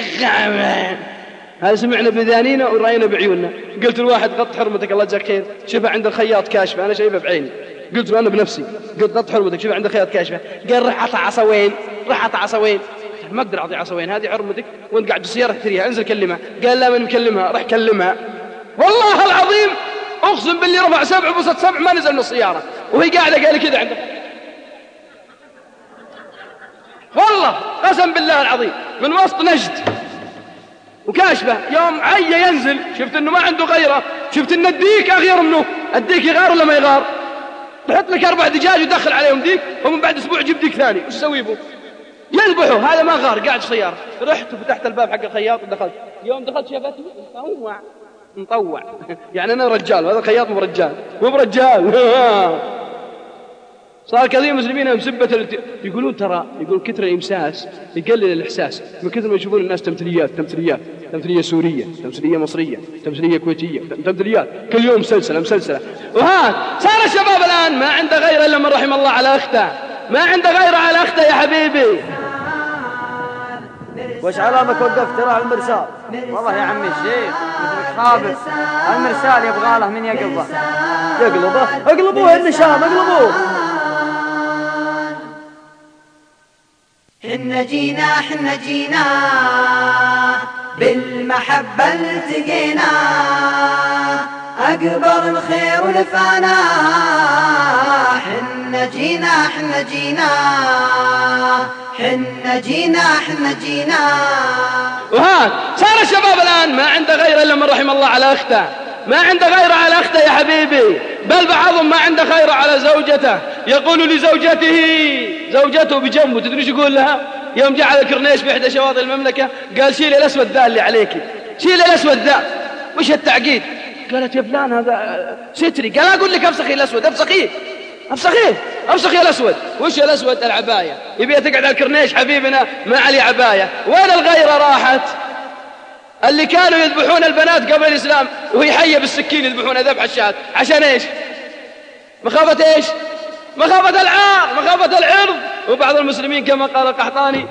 هذا سمعنا بذانينا ورأينا بعيوننا. قلت الواحد غط حرمتك الله يجزاك خير، شوفها عند الخياط كاشفة، أنا شايفها بعيني. قلت له أنا بنفسي، قلت غط حرمتك شوفها عند الخياط كاشفة. قال رح أعطى عصوين رح أعطى عصوين. ما أقدر أعطي عصوين، هذه حرمتك وأنت قاعد بالسيارة تريها، انزل كلمها. قال لا من مكلمها. رح كلمها. والله العظيم أقسم باللي رفع سبع وبسط سبع ما نزل من السيارة وهي قاعدة قال كذا عنده. والله قسم بالله العظيم من وسط نجد وكاشفة. يوم عي ينزل شفت انه ما عنده غيره، شفت ان الديك اغير منه. الديك يغار ولا ما يغار؟ تحط لك اربع دجاج ودخل عليهم ديك ومن بعد اسبوع جيب ديك ثاني، وش تسوي بو؟ يذبحوا. هذا ما غار قاعد في سيارة. رحت وفتحت الباب حق الخياط ودخلت. يوم دخلت شافتني مطوع مطوع يعني انا رجال وهذا الخياط مو رجال مو برجال. صار كثير مسلمين مسبة يقولون ترى يقول كثر الإمساس يقلل الإحساس من كثر ما يشوفون الناس تمثيليات تمثيليات تمثيلية سورية تمثيلية مصرية تمثيلية كويتية تمثيليات كل يوم مسلسلة مسلسلة. وها صار الشباب الآن ما عنده غير إلا من رحم الله على أخته، ما عنده غير على أخته يا حبيبي. وش علامك وقفت ترى على المرسال؟ والله يا عمي الشيخ مثلك خابر. المرسال يبغى له من يقلبه. يقلبه اقلبوه النشام اقلبوه. حنا جينا حنا جينا بالمحبة التقينا أكبر الخير ولفانا. حنا جينا حنا جينا حنا جينا حنا جينا. وها صار الشباب الآن ما عنده غير إلا من رحم الله على أخته، ما عنده غير على أخته يا حبيبي، بل بعضهم ما عنده خير على زوجته. يقول لزوجته زوجته بجنبه تدري يقول لها يوم جاء على الكورنيش بإحدى شواطئ المملكة قال شيل الأسود ذا اللي عليك، شيل الأسود ذا. وش التعقيد؟ قالت يا فلان هذا ستري. قال أقول لك أفسخي الأسود أفسخيه أفسخيه أفسخي الأسود. وش الأسود؟ العباية. يبي تقعد على الكورنيش حبيبنا ما علي عباية. وين الغيرة راحت؟ اللي كانوا يذبحون البنات قبل الإسلام وهي حية بالسكين يذبحون ذبح الشاة عشان إيش؟ مخافة إيش؟ مخافة العار مخافة العرض. وبعض المسلمين كما قال القحطاني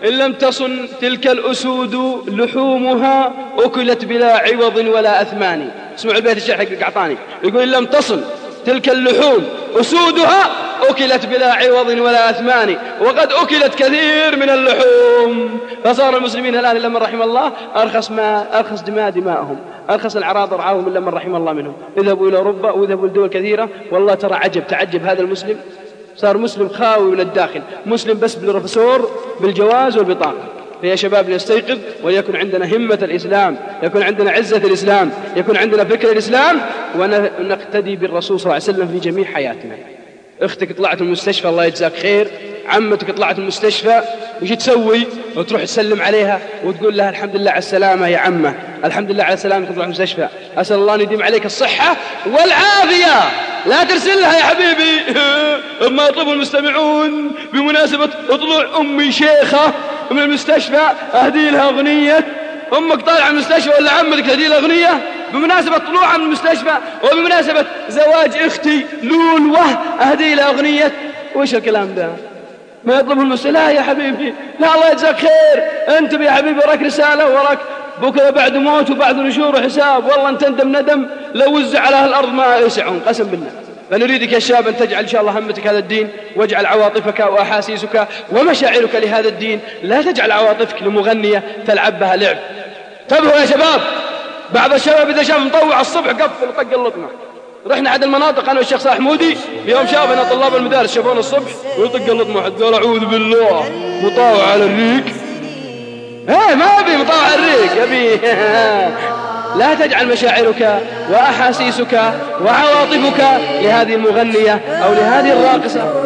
إن لم تصن تلك الأسود لحومها أكلت بلا عوض ولا أثمان. اسمعوا البيت الشيخ حق قعطاني يقول: إن لم تصن تلك اللحوم أسودها أكلت بلا عوض ولا أثمان، وقد أكلت كثير من اللحوم. فصار المسلمين الآن إلا من رحم الله أرخص ما أرخص دماء دماءهم، أرخص الأعراض رعاهم إلا من رحم الله منهم. اذهبوا إلى أوروبا وذهبوا لدول كثيرة، والله ترى عجب تعجب هذا المسلم صار مسلم خاوي من الداخل، مسلم بس بالبروفيسور بالجواز والبطاقة. فيا شباب نستيقظ وليكن عندنا همة الإسلام، يكون عندنا عزة الإسلام، يكون عندنا فكر الإسلام، ونقتدي بالرسول صلى الله عليه وسلم في جميع حياتنا. اختك طلعت المستشفى الله يجزاك خير، عمتك طلعت المستشفى، وش تسوي؟ وتروح تسلم عليها وتقول لها: الحمد لله على السلامة يا عمة، الحمد لله على السلامة تطلع المستشفى، أسأل الله أن يديم عليك الصحة والعافية. لا ترسل لها يا حبيبي. أما يطلب المستمعون بمناسبة طلوع أمي شيخة من المستشفى أهدي لها أغنية. أمك طالعة من المستشفى ولا عمتك تهدي لها أغنية بمناسبة طلوعها من المستشفى، وبمناسبة زواج أختي لولوة أهدي لها أغنية. وش الكلام ده؟ ما يطلب المستشفى. لا يا حبيبي، لا، الله يجزاك خير، أنت يا حبيبي وراك رسالة، وراك بكرة بعد موت وبعد نشور وحساب، والله أن تندم ندم لو وزع على أهل الأرض ما يسعون قسم بالله. فنريدك يا شاب أن تجعل إن شاء الله همتك هذا الدين، واجعل عواطفك وأحاسيسك ومشاعرك لهذا الدين، لا تجعل عواطفك لمغنية تلعب بها لعب. انتبهوا يا شباب، بعض الشباب إذا شاف مطوع الصبح قفل وطق اللطمة. رحنا عند المناطق أنا والشيخ صالح مودي يوم شافنا طلاب المدارس شافونا الصبح ويطق اللطمة، واحد قال: أعوذ بالله، مطاوع على الريق. ايه ما أبي مطاوع على الريق، أبي لا تجعل مشاعرك وأحاسيسك وعواطفك لهذه المغنية أو لهذه الراقصة.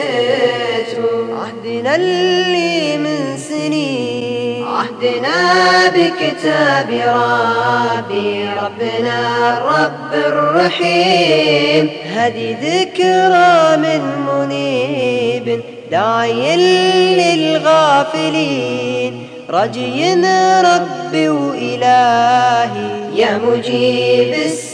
عهدنا اللي من سنين، عهدنا بكتاب ربي، ربنا الرب الرحيم، هدي ذكرى من منيب داعي للغافلين، رجي ربي وإلهي يا مجيب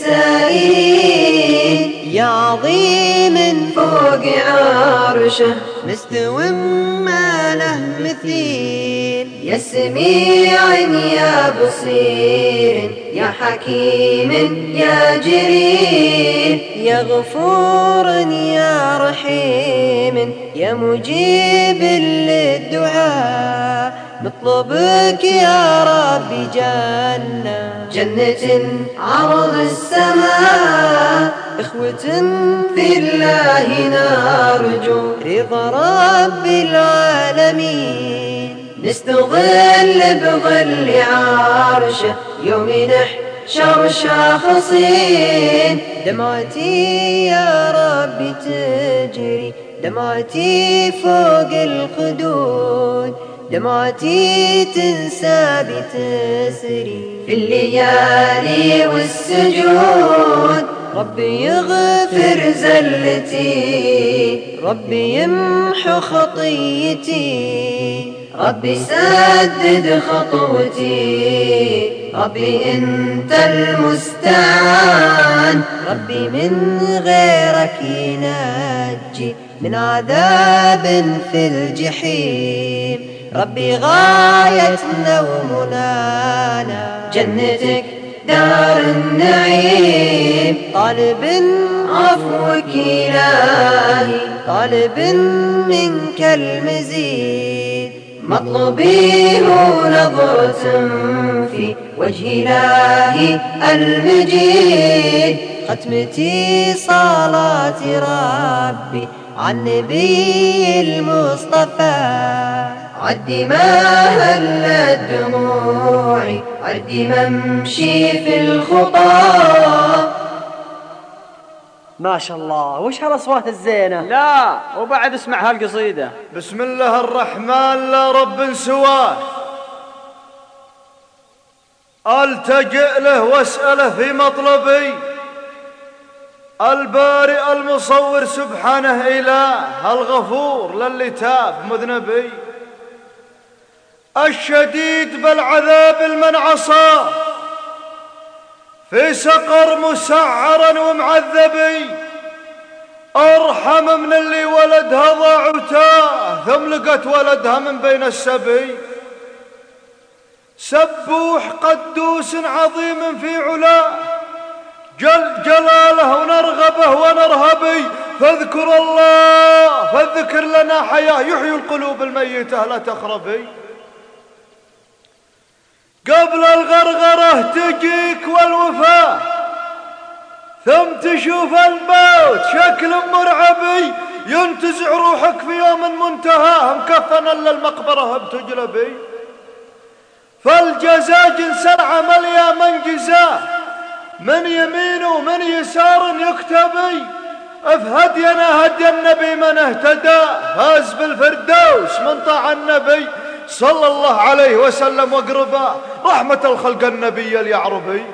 السائلين، يا عظيم فوق عرشه مستو ما له مثيل، يا سميع يا بصير يا حكيم يا جليل، يا غفور يا رحيم يا مجيب للدعاء، نطلبك يا ربي جنة جنة عرض السماء، إخوة في الله نرجو رضا رب العالمين، نستظل بظل عرشه يوم نحشر شاخصين، دمعتي يا ربي تجري، دمعتي فوق الخدود، دمعتي تنسى بتسري في الليالي والسجود، ربي يغفر زلتي، ربي يمحو خطيتي، ربي سدد خطوتي، ربي انت المستعان، ربي من غيرك ينجي من عذاب في الجحيم، ربي غايتنا ومنانا جنتك دار النعيم، طالب عفوك إلهي، طالب منك المزيد، مطلوبي هو نظرة في وجه إلهي المجيد، ختمتي صلاة ربي عن نبي المصطفى، عدي ما هلت دموعي، عدي ما امشي في الخطى. ما شاء الله، وش هالأصوات الزينة؟ لا، وبعد اسمع هالقصيدة. بسم الله الرحمن لا رب سواه، ألتجئ له واسأله في مطلبي، البارئ المصور سبحانه إله الغفور للي تاب مذنبي، الشديد بالعذاب المن عصاه، في سقر مسعرا ومعذبي، أرحم من اللي ولدها ضاع وتاه ثم لقت ولدها من بين السبي. سبوح قدوس عظيم في علاه جل جلاله ونرغبه ونرهبي، فاذكر الله فالذكر لنا حياة يحيي القلوب الميتة لا تخربي. قبل الغرغرة تجيك والوفاة ثم تشوف الموت شكل مرعبي، ينتزع روحك في يوم منتهى مكفنا للمقبرة بتجلبي. فالجزاء جنس العمل يا من جزاه من يمين ومن يسار يكتبي. افهدينا هدي النبي من اهتدى فاز بالفردوس من طاع النبي صلى الله عليه وسلم واقربا رحمة الخلق النبي اليعربي.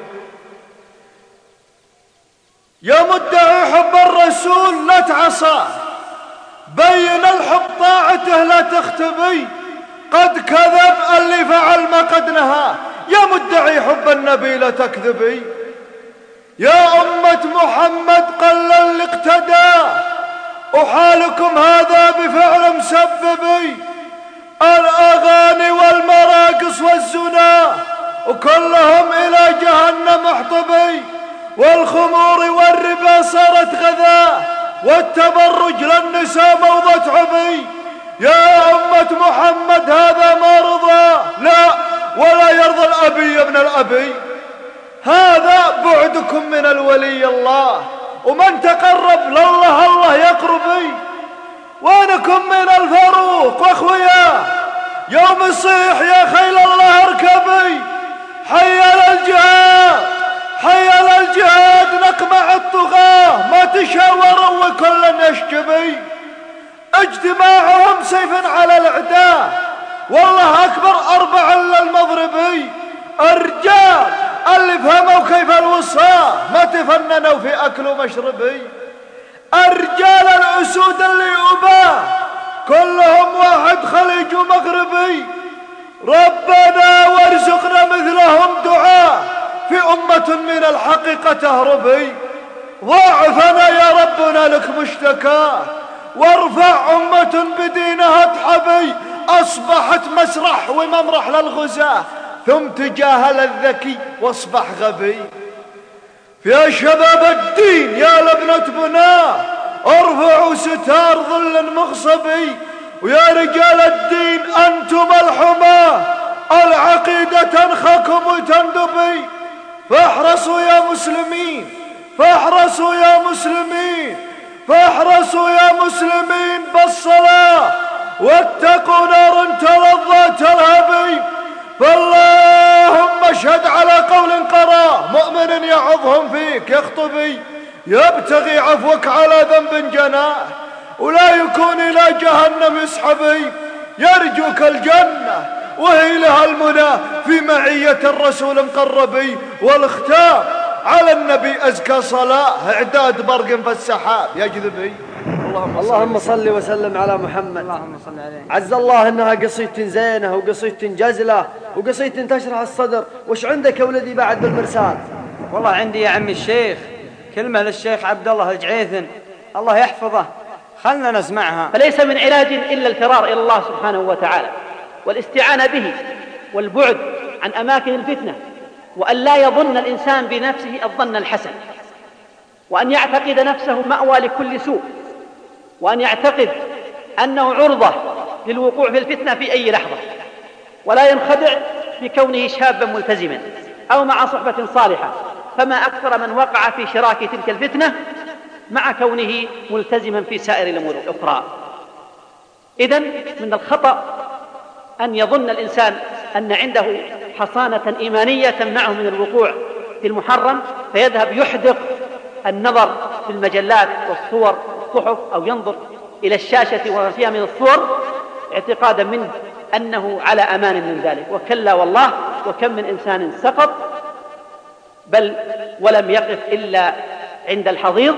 يا مدعي حب الرسول لا تعصى، بين الحب طاعته لا تختبي. قد كذب اللي فعل ما قد نهى، يا مدعي حب النبي لا تكذبي. يا أمة محمد قل اللي اقتدى، وحالكم هذا بفعل مسببي. الأغاني والمراقص والزنا وكلهم إلى جهنم احطبي. والخمور والربا صارت غذاء، والتبرج للنساء موضة عبي. يا أمة محمد هذا ما رضى لا ولا يرضى الأبي ابن الأبي. هذا بعدكم من الولي الله، ومن تقرب لله الله يقربي. وينكم من الفاروق واخوياه يوم يصيح يا خيل الله اركبي. حي على الجهاد حي على الجهاد نقمع الطغاة، ما تشاوروا وكل يشجبي. اجتماعهم سيف على الاعداء، والله اكبر اربع للمضربي. الرجال اللي فهموا كيف الوصاة ما تفننوا في اكل ومشربي. الرجال الاسود اللي اباه كلهم واحد خليج ومغربي. ربنا وارزقنا مثلهم دعاء في أمة من الحقيقة تهربي. ضاعفنا يا ربنا لك مشتكى، وارفع أمة بدينها تحبي. أصبحت مسرح وممرح للغزاة، ثم تجاهل الذكي واصبح غبي. يا شباب الدين يا لبنة بناه ارفعوا ستار ظل مغصبي. ويا رجال الدين أنتم الحماة، العقيدة تنخكم وتندبي. فاحرصوا يا مسلمين فاحرصوا يا مسلمين فاحرصوا يا مسلمين بالصلاة، واتقوا نار تلظى تلهبي. فاللهم اشهد على قول قرى مؤمن يعظهم فيك يخطبي. يبتغي عفوك على ذنب جناه، ولا يكون إلى جهنم يسحبي. يرجوك الجنة وهي لها المنى في معية الرسول مقربي. والختام على النبي أزكى صلاة إعداد برق في السحاب يجذبي. اللهم, اللهم صل وسلم على محمد. اللهم صل عليه. عز الله انها قصيدة زينة وقصيدة جزلة وقصيدة تشرح الصدر. وش عندك يا ولدي بعد بالمرسال؟ والله عندي يا عمي الشيخ كلمة للشيخ عبد الله الجعيثن الله يحفظه، خلنا نسمعها. فليس من علاج إلا الفرار إلى الله سبحانه وتعالى والاستعانة به والبعد عن أماكن الفتنة، وأن لا يظن الإنسان بنفسه الظن الحسن، وأن يعتقد نفسه مأوى لكل سوء، وأن يعتقد أنه عرضة للوقوع في الفتنة في أي لحظة، ولا ينخدع بكونه شابا ملتزما أو مع صحبة صالحة، فما أكثر من وقع في شراك تلك الفتنة مع كونه ملتزما في سائر الأمور الأخرى. إذن من الخطأ أن يظن الإنسان أن عنده حصانة إيمانية تمنعه من الوقوع في المحرم، فيذهب يحدق النظر في المجلات والصور والصحف، أو ينظر إلى الشاشة وما فيها من الصور اعتقادا منه أنه على أمان من ذلك. وكلا والله، وكم من إنسان سقط بل ولم يقف إلا عند الحضيض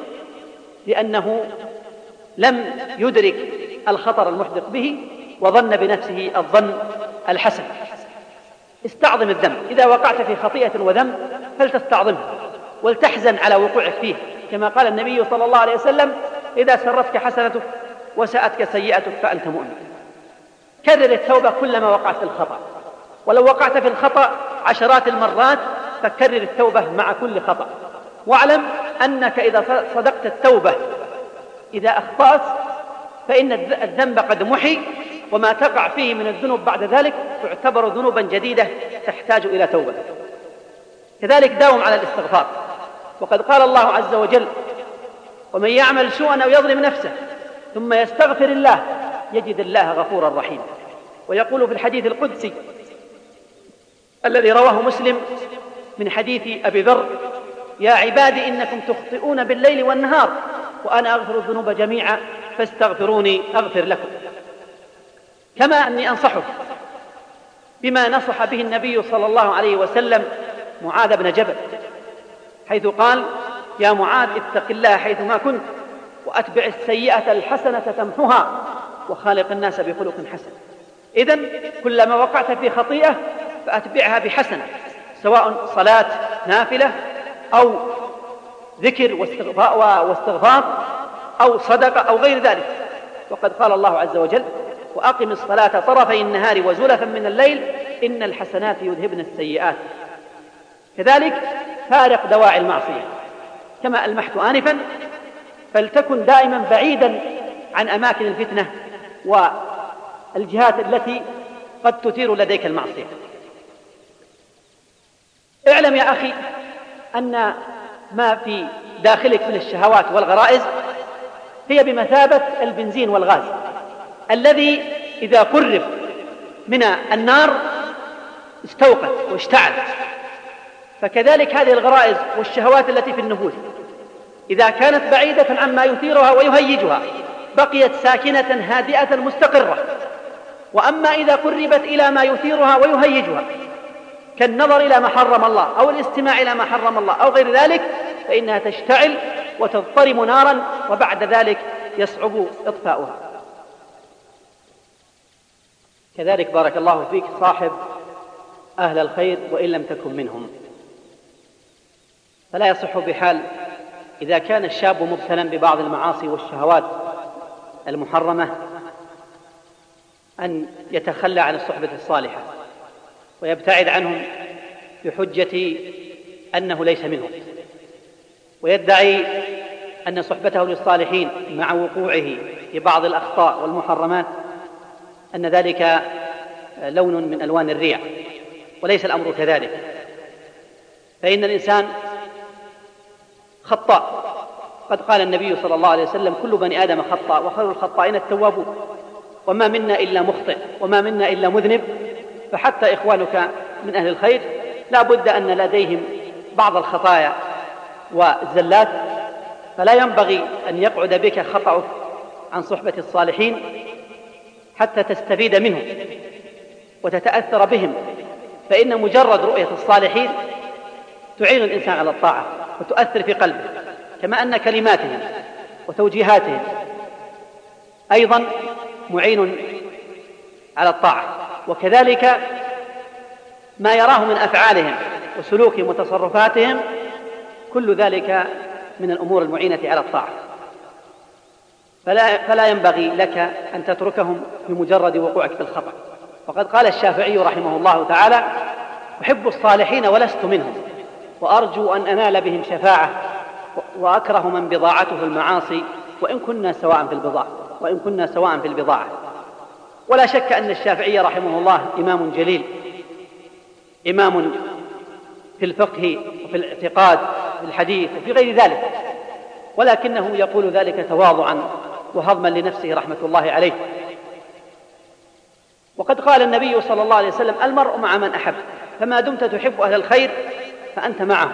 لأنه لم يدرك الخطر المحدق به وظن بنفسه الظن الحسن. استعظم الذنب، إذا وقعت في خطيئة وذنب فلتستعظمها ولتحزن على وقوعك فيه، كما قال النبي صلى الله عليه وسلم: إذا سرتك حسنتك وساءتك سيئتك فأنت مؤمن. كرر التوبة كلما وقعت في الخطأ، ولو وقعت في الخطأ عشرات المرات فكرر التوبة مع كل خطأ. واعلم أنك إذا صدقت التوبة إذا أخطأت فإن الذنب قد محي، وما تقع فيه من الذنوب بعد ذلك تعتبر ذنوبا جديدة تحتاج إلى توبة. كذلك داوم على الاستغفار، وقد قال الله عز وجل: ومن يعمل سوءا أو يظلم نفسه ثم يستغفر الله يجد الله غفورا رحيما. ويقول في الحديث القدسي الذي رواه مسلم من حديث أبي ذر: يا عبادي إنكم تخطئون بالليل والنهار وأنا أغفر الذنوب جميعا فاستغفروني أغفر لكم. كما أني أنصحك بما نصح به النبي صلى الله عليه وسلم معاذ بن جبل، حيث قال: يا معاذ اتق الله حيثما كنت وأتبع السيئة الحسنة تمحها وخالق الناس بخلق حسن. إذن كلما وقعت في خطيئة فأتبعها بحسنة، سواء صلاة نافلة أو ذكر واستغفار أو صدقة أو غير ذلك. وقد قال الله عز وجل: وأقم الصلاة طرفي النهار وزلفا من الليل إن الحسنات يذهبن السيئات. كذلك فارق دواعي المعصية كما ألمحت آنفا، فلتكن دائما بعيدا عن أماكن الفتنة والجهات التي قد تثير لديك المعصية. اعلم يا أخي أن ما في داخلك من الشهوات والغرائز هي بمثابة البنزين والغاز الذي إذا قرب من النار استوقت واشتعل. فكذلك هذه الغرائز والشهوات التي في النفوس إذا كانت بعيدة عما يثيرها ويهيجها بقيت ساكنة هادئة مستقرة. وأما إذا قربت إلى ما يثيرها ويهيجها كالنظر إلى ما حرم الله أو الاستماع إلى ما حرم الله أو غير ذلك فإنها تشتعل وتضطرم نارا، وبعد ذلك يصعب إطفاؤها. كذلك بارك الله فيك صاحب أهل الخير وإن لم تكن منهم. فلا يصح بحال إذا كان الشاب مبتلا ببعض المعاصي والشهوات المحرمة أن يتخلى عن الصحبة الصالحة ويبتعد عنهم بحجة أنه ليس منهم، ويدعي أن صحبته للصالحين مع وقوعه في بعض الأخطاء والمحرمات أن ذلك لون من ألوان الريع، وليس الأمر كذلك. فإن الإنسان خطاء، قد قال النبي صلى الله عليه وسلم: كل بني آدم خطاء وخير الخطائين التوابون، وما منا إلا مخطئ وما منا إلا مذنب. فحتى إخوانك من أهل الخير لا بد أن لديهم بعض الخطايا والزلات، فلا ينبغي أن يقعد بك خطأك عن صحبة الصالحين حتى تستفيد منهم وتتأثر بهم، فإن مجرد رؤية الصالحين تعين الإنسان على الطاعة وتؤثر في قلبه، كما أن كلماتهم وتوجيهاتهم أيضا معين على الطاعة. وكذلك ما يراه من أفعالهم وسلوكهم وتصرفاتهم كل ذلك من الأمور المعينة على الطاعة. فلا, فلا ينبغي لك أن تتركهم بمجرد وقوعك في الخطأ. وقد قال الشافعي رحمه الله تعالى: أحب الصالحين ولست منهم وأرجو أن أنال بهم شفاعة وأكره من بضاعته المعاصي وإن كنا سواء في البضاعة وإن كنا سواء في البضاعة. ولا شك أن الشافعي رحمه الله إمام جليل، إمام في الفقه وفي الاعتقاد في الحديث وفي غير ذلك، ولكنه يقول ذلك تواضعا وهضما لنفسه رحمة الله عليه. وقد قال النبي صلى الله عليه وسلم: المرء مع من أحب، فما دمت تحب أهل الخير فأنت معهم،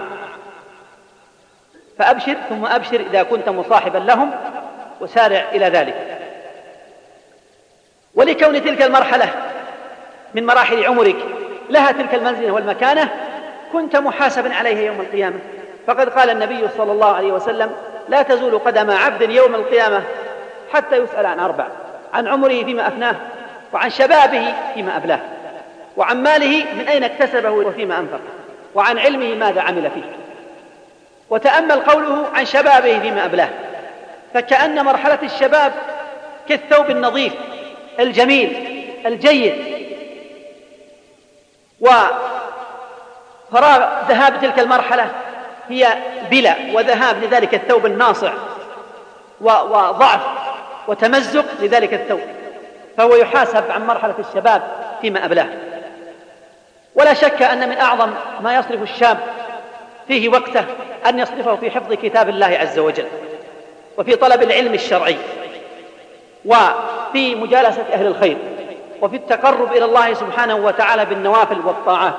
فأبشر ثم أبشر إذا كنت مصاحبا لهم وسارع إلى ذلك. ولكون تلك المرحلة من مراحل عمرك لها تلك المنزلة والمكانة كنت محاسبا عليها يوم القيامة. فقد قال النبي صلى الله عليه وسلم: لا تزول قدم عبد يوم القيامة حتى يسأل عن أربع: عن عمره فيما أفناه، وعن شبابه فيما أبلاه، وعن ماله من أين اكتسبه وفيما أنفق، وعن علمه ماذا عمل فيه. وتأمل قوله عن شبابه فيما أبلاه، فكأن مرحلة الشباب كالثوب النظيف الجميل الجيد، وفراغ ذهاب تلك المرحلة هي بلا وذهاب لذلك الثوب الناصع وضعف وتمزق لذلك الثوب، فهو يحاسب عن مرحلة الشباب فيما أبلاه. ولا شك أن من أعظم ما يصرف الشاب فيه وقته أن يصرفه في حفظ كتاب الله عز وجل، وفي طلب العلم الشرعي، وفي مجالسة أهل الخير، وفي التقرب إلى الله سبحانه وتعالى بالنوافل والطاعات،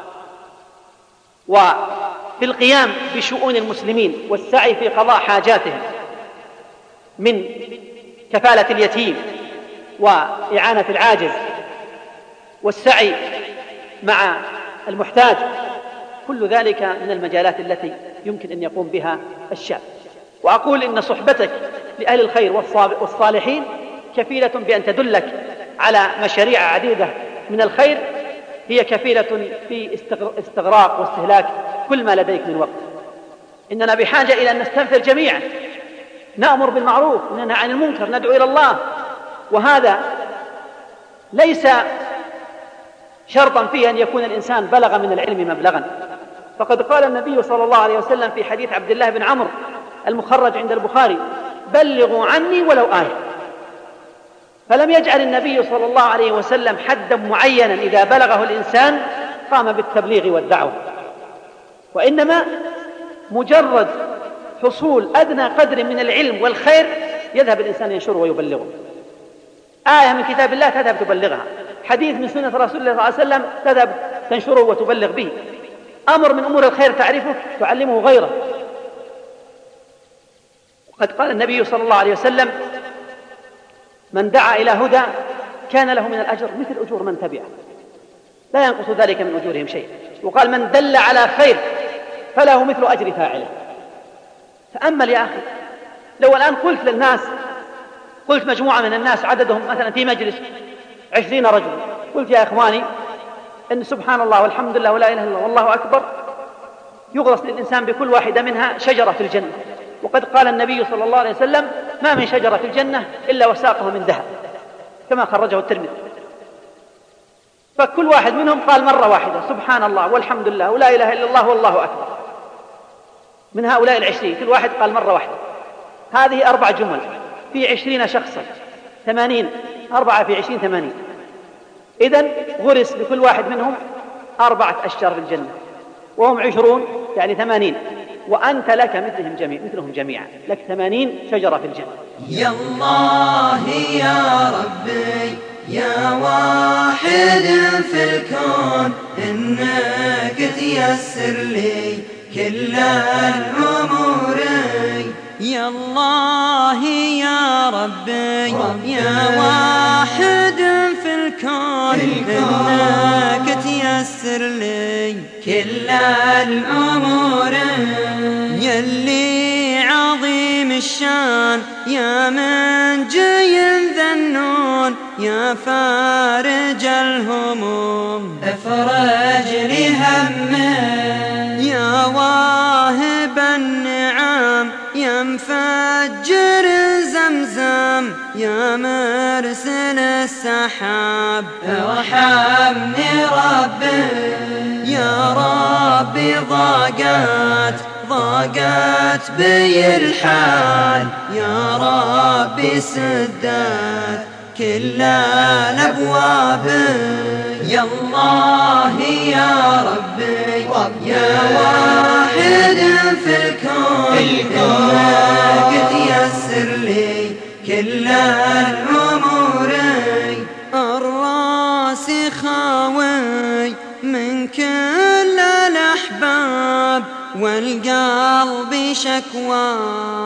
وفي القيام بشؤون المسلمين والسعي في قضاء حاجاتهم من كفالة اليتيم وإعانة العاجز والسعي مع المحتاج. كل ذلك من المجالات التي يمكن أن يقوم بها الشاب. وأقول إن صحبتك لأهل الخير والصالحين كفيلة بأن تدلك على مشاريع عديدة من الخير، هي كفيلة في استغراق واستهلاك كل ما لديك من وقت. إننا بحاجة إلى أن نستنفر جميعا، نأمر بالمعروف وننهى عن المنكر، ندعو إلى الله، وهذا ليس شرطا فيه أن يكون الإنسان بلغ من العلم مبلغا. فقد قال النبي صلى الله عليه وسلم في حديث عبد الله بن عمرو المخرج عند البخاري: بلغوا عني ولو آية. فلم يجعل النبي صلى الله عليه وسلم حدا معينا إذا بلغه الإنسان قام بالتبليغ والدعوة، وإنما مجرد حصول أدنى قدر من العلم والخير يذهب الإنسان ينشره ويبلغه. آية من كتاب الله تذهب تبلغها، حديث من سنة رسول الله صلى الله عليه وسلم تذهب تنشره وتبلغ به، أمر من أمور الخير تعرفه تعلمه غيره. وقد قال النبي صلى الله عليه وسلم: من دعا إلى هدى كان له من الأجر مثل أجور من تبعه، لا ينقص ذلك من أجورهم شيء. وقال: من دل على خير فله مثل أجر فاعله. تأمل يا أخي، لو الآن قلت للناس، قلت مجموعة من الناس عددهم مثلا في مجلس عشرين رجل، قلت: يا إخواني، إن سبحان الله والحمد لله ولا إله إلا الله والله أكبر يغرس للإنسان بكل واحدة منها شجرة في الجنة. وقد قال النبي صلى الله عليه وسلم: ما من شجرة في الجنة إلا وساقها من ذهب، كما خرجه الترمذي. فكل واحد منهم قال مرة واحدة: سبحان الله والحمد لله ولا إله إلا الله والله أكبر. من هؤلاء العشرين كل واحد قال مرة واحدة. هذه أربع جمل في عشرين شخصا، ثمانين، أربعة في عشرين ثمانين. إذن غرس لكل واحد منهم أربعة أشجار في الجنة، وهم عشرون يعني ثمانين، وأنت لك مثلهم جميع مثلهم جميعا، لك ثمانين شجرة في الجنة. يا الله يا ربي يا واحد في الكون، إنك تيسر لي كل الأمور. يا الله يا ربي يا واحد في الكون، إنك تيسر لي كل الأمور. يلي عظيم الشان يا من جي ذنون، يا فارج الهموم افرج لي همي. يا واهب النعم يا مفجر زمزم، يا مرسل السحاب ارحمني ربي. يا ربي ضاقت ضاقت بي الحال، يا ربي سدت كل الأبواب. يا الله يا ربي يا واحد في الكون، إنك تيسر لي كل الأمور. الراس خاوي من كل الأحباب، والقلب شكوى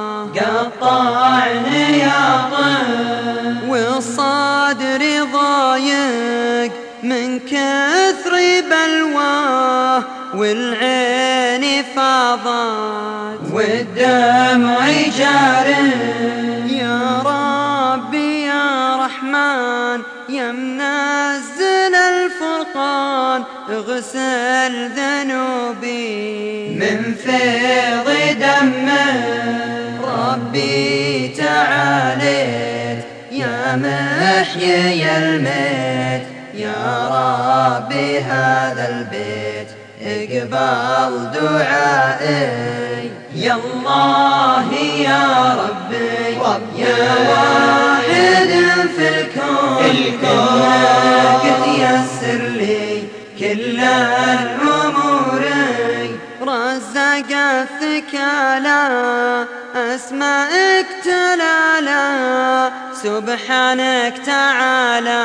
قطعني يا طيب. والصدر ضايق من كثر بلواه، والعين فاضت والدمع جاري. يا ربي يا رحمن يا منزل الفرقان، اغسل ذنوبي من فيض دمه. ربي تعاليت يا محيي الميت يا ربي هذا البيت اقبل دعائي يا الله يا ربي يا واحد في الكون إنك تيسر لي كل الأمور رزق الثكالى أسمائك تلالا سبحانك تعالى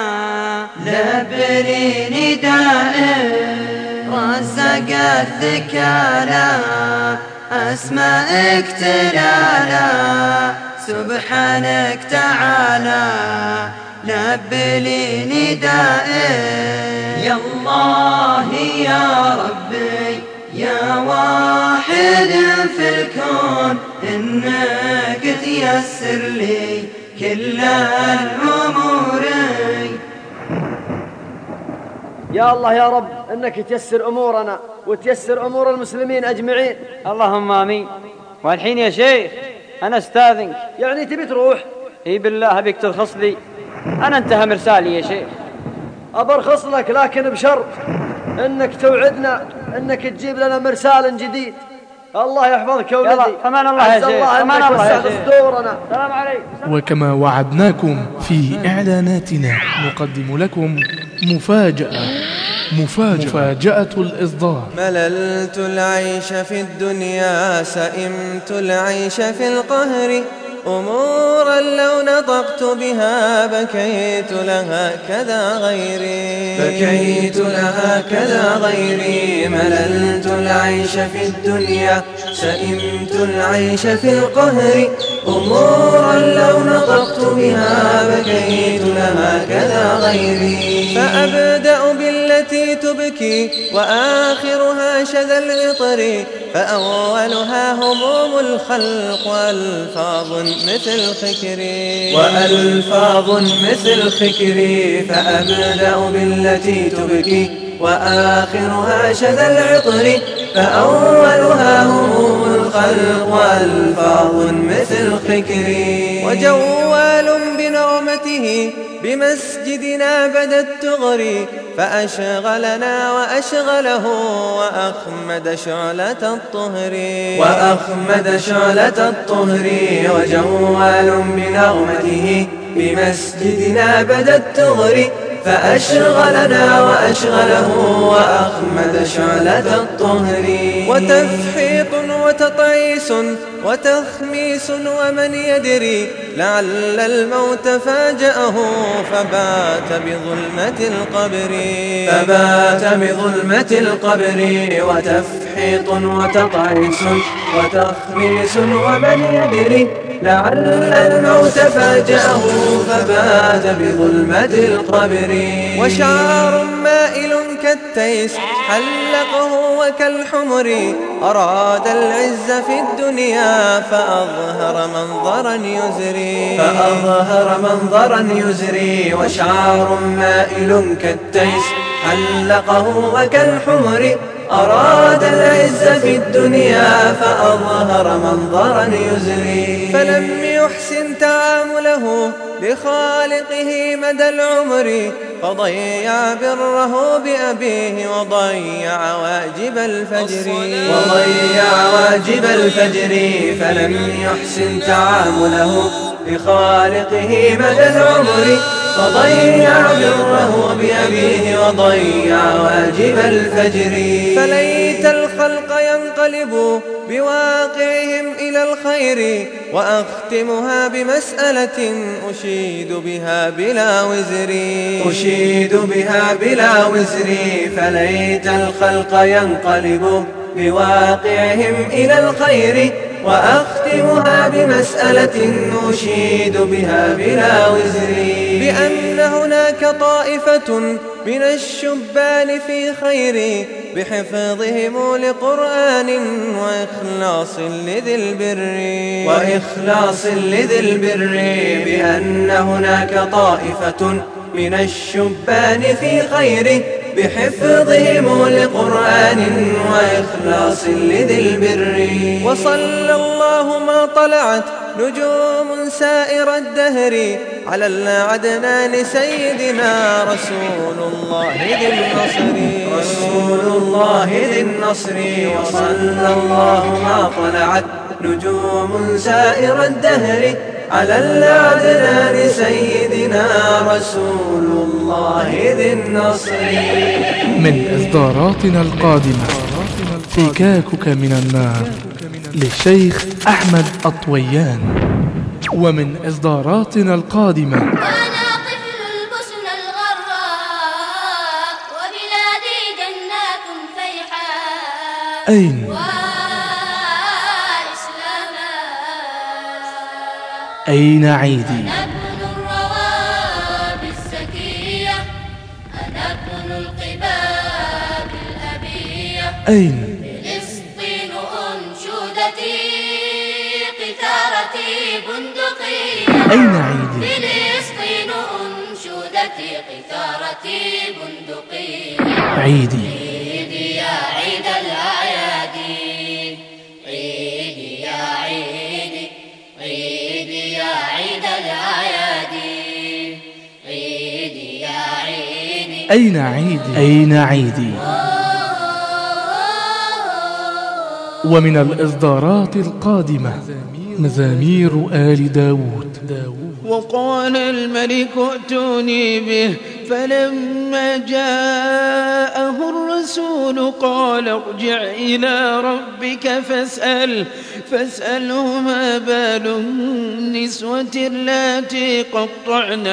لبني ندائي رزق الثكالى أسمائك تلالا سبحانك تعالى لبلي ندائي يا الله يا ربي يا واحد في الكون إنك تيسر لي كل الأمور يا الله يا رب إنك تيسر أمورنا وتيسر أمور المسلمين أجمعين. اللهم آمين. والحين يا شيخ أنا استاذنك. يعني تبي تروح؟ اي بالله أبيك ترخص لي، أنا انتهى مرسالي يا شيخ. أبرخص لك لكن بشرط إنك توعدنا إنك تجيب لنا مرسال جديد. الله يحفظك يا ولدي. فمان الله يا شيخ. فمان الله يا شيخ. صدورنا. السلام عليكم. وكما وعدناكم في إعلاناتنا نقدم لكم مفاجأة مفاجأة, مفاجأة الإصدار. مللت العيش في الدنيا سئمت العيش في القهر أمورا لو نطقت بها بكيت لها كذا غيري بكيت لها كذا غيري مللت العيش في الدنيا سئمت العيش في القهر أمورا لو نطقت بها بكيت لها كذا غيري فأبدأ بالتي تبكي وآخرها شذا العطر فأولها هموم الخلق وألفاظ مثل خكري وألفاظ مثل خكري فأبدأ بالتي تبكي وآخرها شذا العطر فأولها هموم الخلق وألفاظ مثل خكري وجوال بنغمته بمسجدنا بدا التغري فأشغلنا وأشغله وأخمد شعلة الطهر وأخمد شعلة الطهر وجوال بنغمته بمسجدنا بدا التغري فأشغلنا وأشغله وأخمد شعلة الطهر وتفحيط وتطعيس وتخميس ومن يدري لعل الموت فاجأه فبات بظلمة القبر فبات بظلمة القبر وتفحيط وتطعيس وتخميس ومن يدري لعل الموت فاجأه فبات بظلمة القبر وشعر مائل كالتيس حلقه وكالحمر أراد العز في الدنيا فأظهر منظرا يزري فأظهر منظرا يزري وشعر مائل كالتيس حلقه وكالحمر أراد العز في الدنيا فأظهر منظرا يزري فلم يحسن تعامله لخالقه مدى العمر فضيع بره بأبيه وضيع واجب الفجر وضيع واجب الفجر فلم يحسن تعامله لخالقه مدى العمر فضيع بره بأبيه وضيع واجب الفجر فليت الخلق ينقلبوا بواقعهم إلى الخير وأختمها بمسألة أشيد بها بلا وزر أشيد بها بلا وزر فليت الخلق ينقلبوا بواقعهم إلى الخير وأختمها بمسألة أشيد بها بلا وزر بأن هناك طائفة من الشبان في خير بحفظهم لقرآن وإخلاص لذي البر وإخلاص لذي البر بأن هناك طائفة من الشبان في خير بحفظهم لقرآن وإخلاص لذي البر. وصلى الله ما طلعت نجوم سائر الدهر على العدنان سيدنا رسول الله ذي النصر. رسول الله ذي النصر. وصلى الله ما طلعت نجوم سائر الدهر على العدنان سيدنا رسول الله ذي النصر. من إصداراتنا القادمة فكاكك من النار للشيخ أحمد الطويان. ومن إصداراتنا القادمة وأنا طفل البسن الغراء وبلادي جنات فيحاء أين أين عيدي؟ أنا ابن الرواب الزكية، أنا ابن القباب الأبية. أين فلسطين أنشودتي قثارتي بندقية. أين عيدي؟ فلسطين أنشودتي قثارتي بندقية. عيدي عيدي يا عيد الأعياد، عيدي يا عيدي، عيدي يا عيد الأعياد، عيدي يا عيدي. أين عيدي؟ أين عيدي؟ ومن الإصدارات القادمة مزامير آل داود. وقال الملك ائتوني به فلما جاءه الرسول قال ارجع إلى ربك فاسأل فاسأله ما بال النسوة اللاتي قطعن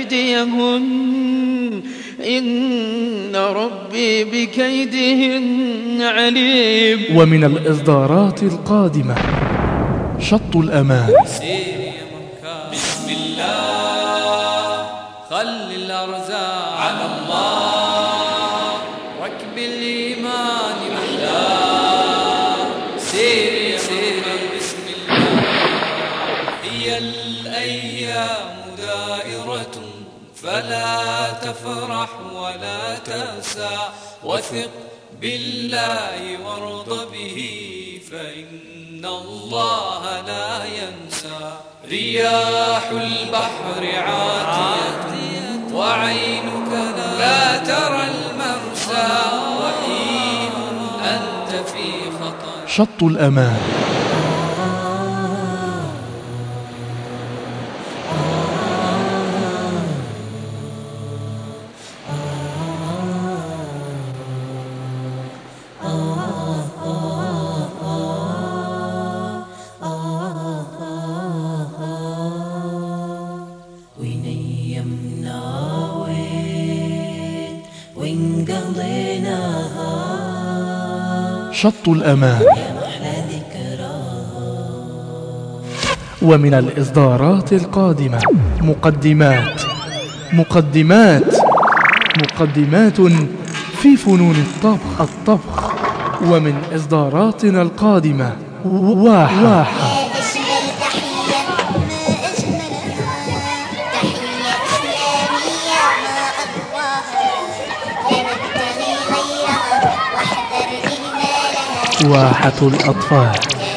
أيديهن إن ربي بكيدهن عليم. ومن الإصدارات القادمة شط الأمان. بسم الله خل الأرزاق على الله ركب الإيمان محلا سيري سيري بسم الله. هي الأيام دائرة فلا تفرح ولا تأسى وثق بالله وارض به فإن الله لا ينسى. رياح البحر عاتية وعينك لا ترى المرسى وحين أنت في خطر. شط الأمان. شط الأمان. ومن الإصدارات القادمة مقدمات مقدمات مقدمات في فنون الطبخ الطبخ. ومن إصداراتنا القادمة واحة, واحة. واحة الأطفال.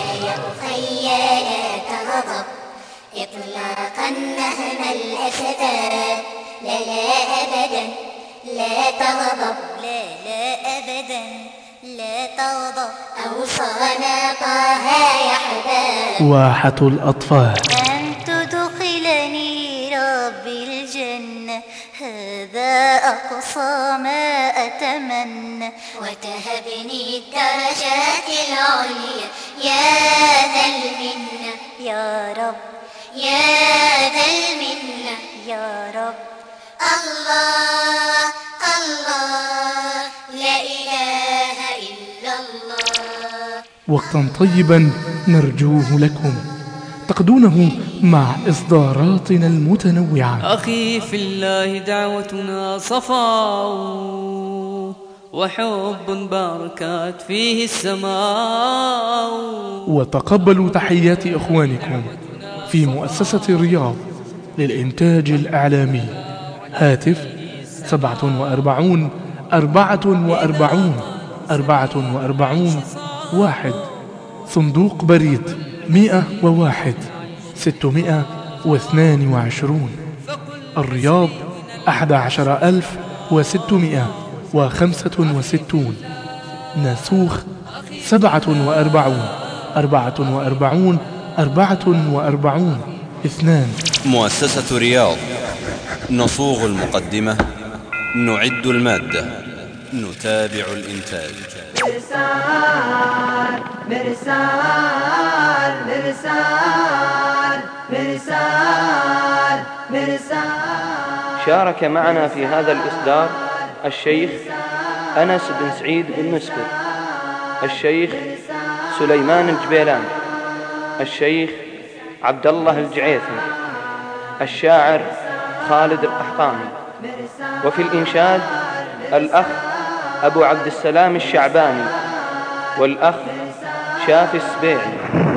إطلاقا نهم الأسداد لا لا أبدا لا تغضب لا لا أبدا لا تغضب أوصانا طه يا حباب. واحة الأطفال. أن تدخلني ربي الجنة هذا أقصى ما أتمنى وتهبني الدرجات العليا يا ذا المنة يا رب يا ذا المنة يا رب. الله الله لا إله إلا الله. وقتا طيبا نرجوه لكم تقدونه مع إصداراتنا المتنوعة. أخي في الله دعوتنا صفاء وحب باركات فيه السماء. وتقبلوا تحيات إخوانكم في مؤسسة الرياض للإنتاج الإعلامي. هاتف سبعة وأربعون أربعة وأربعون أربعة وأربعون واحد. صندوق بريد مئة وواحد ستمائة واثنان وعشرون. الرياض أحد عشر ألف وستمائة وخمسة وستون. ناسوخ سبعة وأربعون أربعة وأربعون أربعة وأربعون اثنان. مؤسسة رياض نصوغ المقدمة، نعد المادة، نتابع الإنتاج. مرسال مرسال مرسال مرسال مرسال. شارك معنا في هذا الإصدار الشيخ أنس بن سعيد بن مسفر، الشيخ سليمان الجبيلان، الشيخ عبد الله الجعيثي، الشاعر خالد القحطاني، وفي الإنشاد الأخ أبو عبد السلام الشعباني والأخ شافي السبيعي.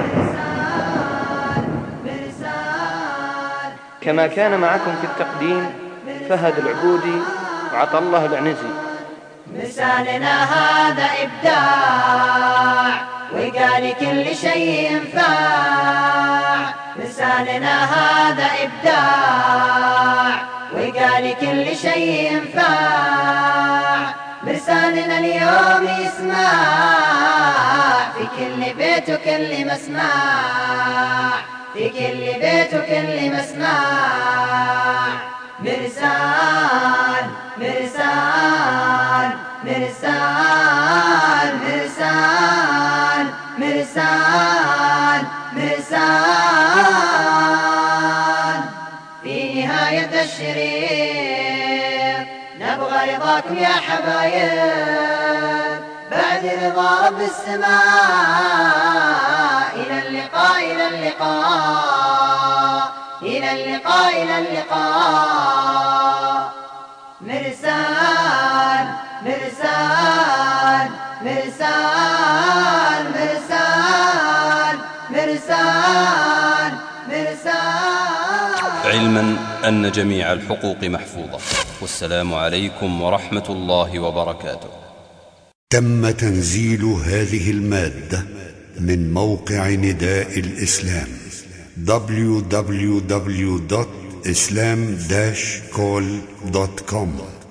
كما كان معكم في التقديم فهد العبودي وعطى الله العنزي. مثالنا هذا إبداع وقال كل شيء ينفع. مثالنا هذا إبداع وقال كل شيء ينفع. مرسالنا اليوم يسمع في كل بيت وكل مسمع، في كل بيت وكل مسمع. مرسال مرسال مرسال مرسال مرسال مرسال. في نهاية الشريط نبغى رضاكم يا حبايب، بعد رضا رب السماء. إلى اللقاء إلى اللقاء إلى اللقاء إلى اللقاء. مرسال مرسال مرسال مرسال مرسال مرسال. علما أن جميع الحقوق محفوظة. والسلام عليكم ورحمة الله وبركاته. تم تنزيل هذه المادة من موقع نداء الإسلام دبليو دبليو دبليو دوت إسلام داش كول دوت كوم.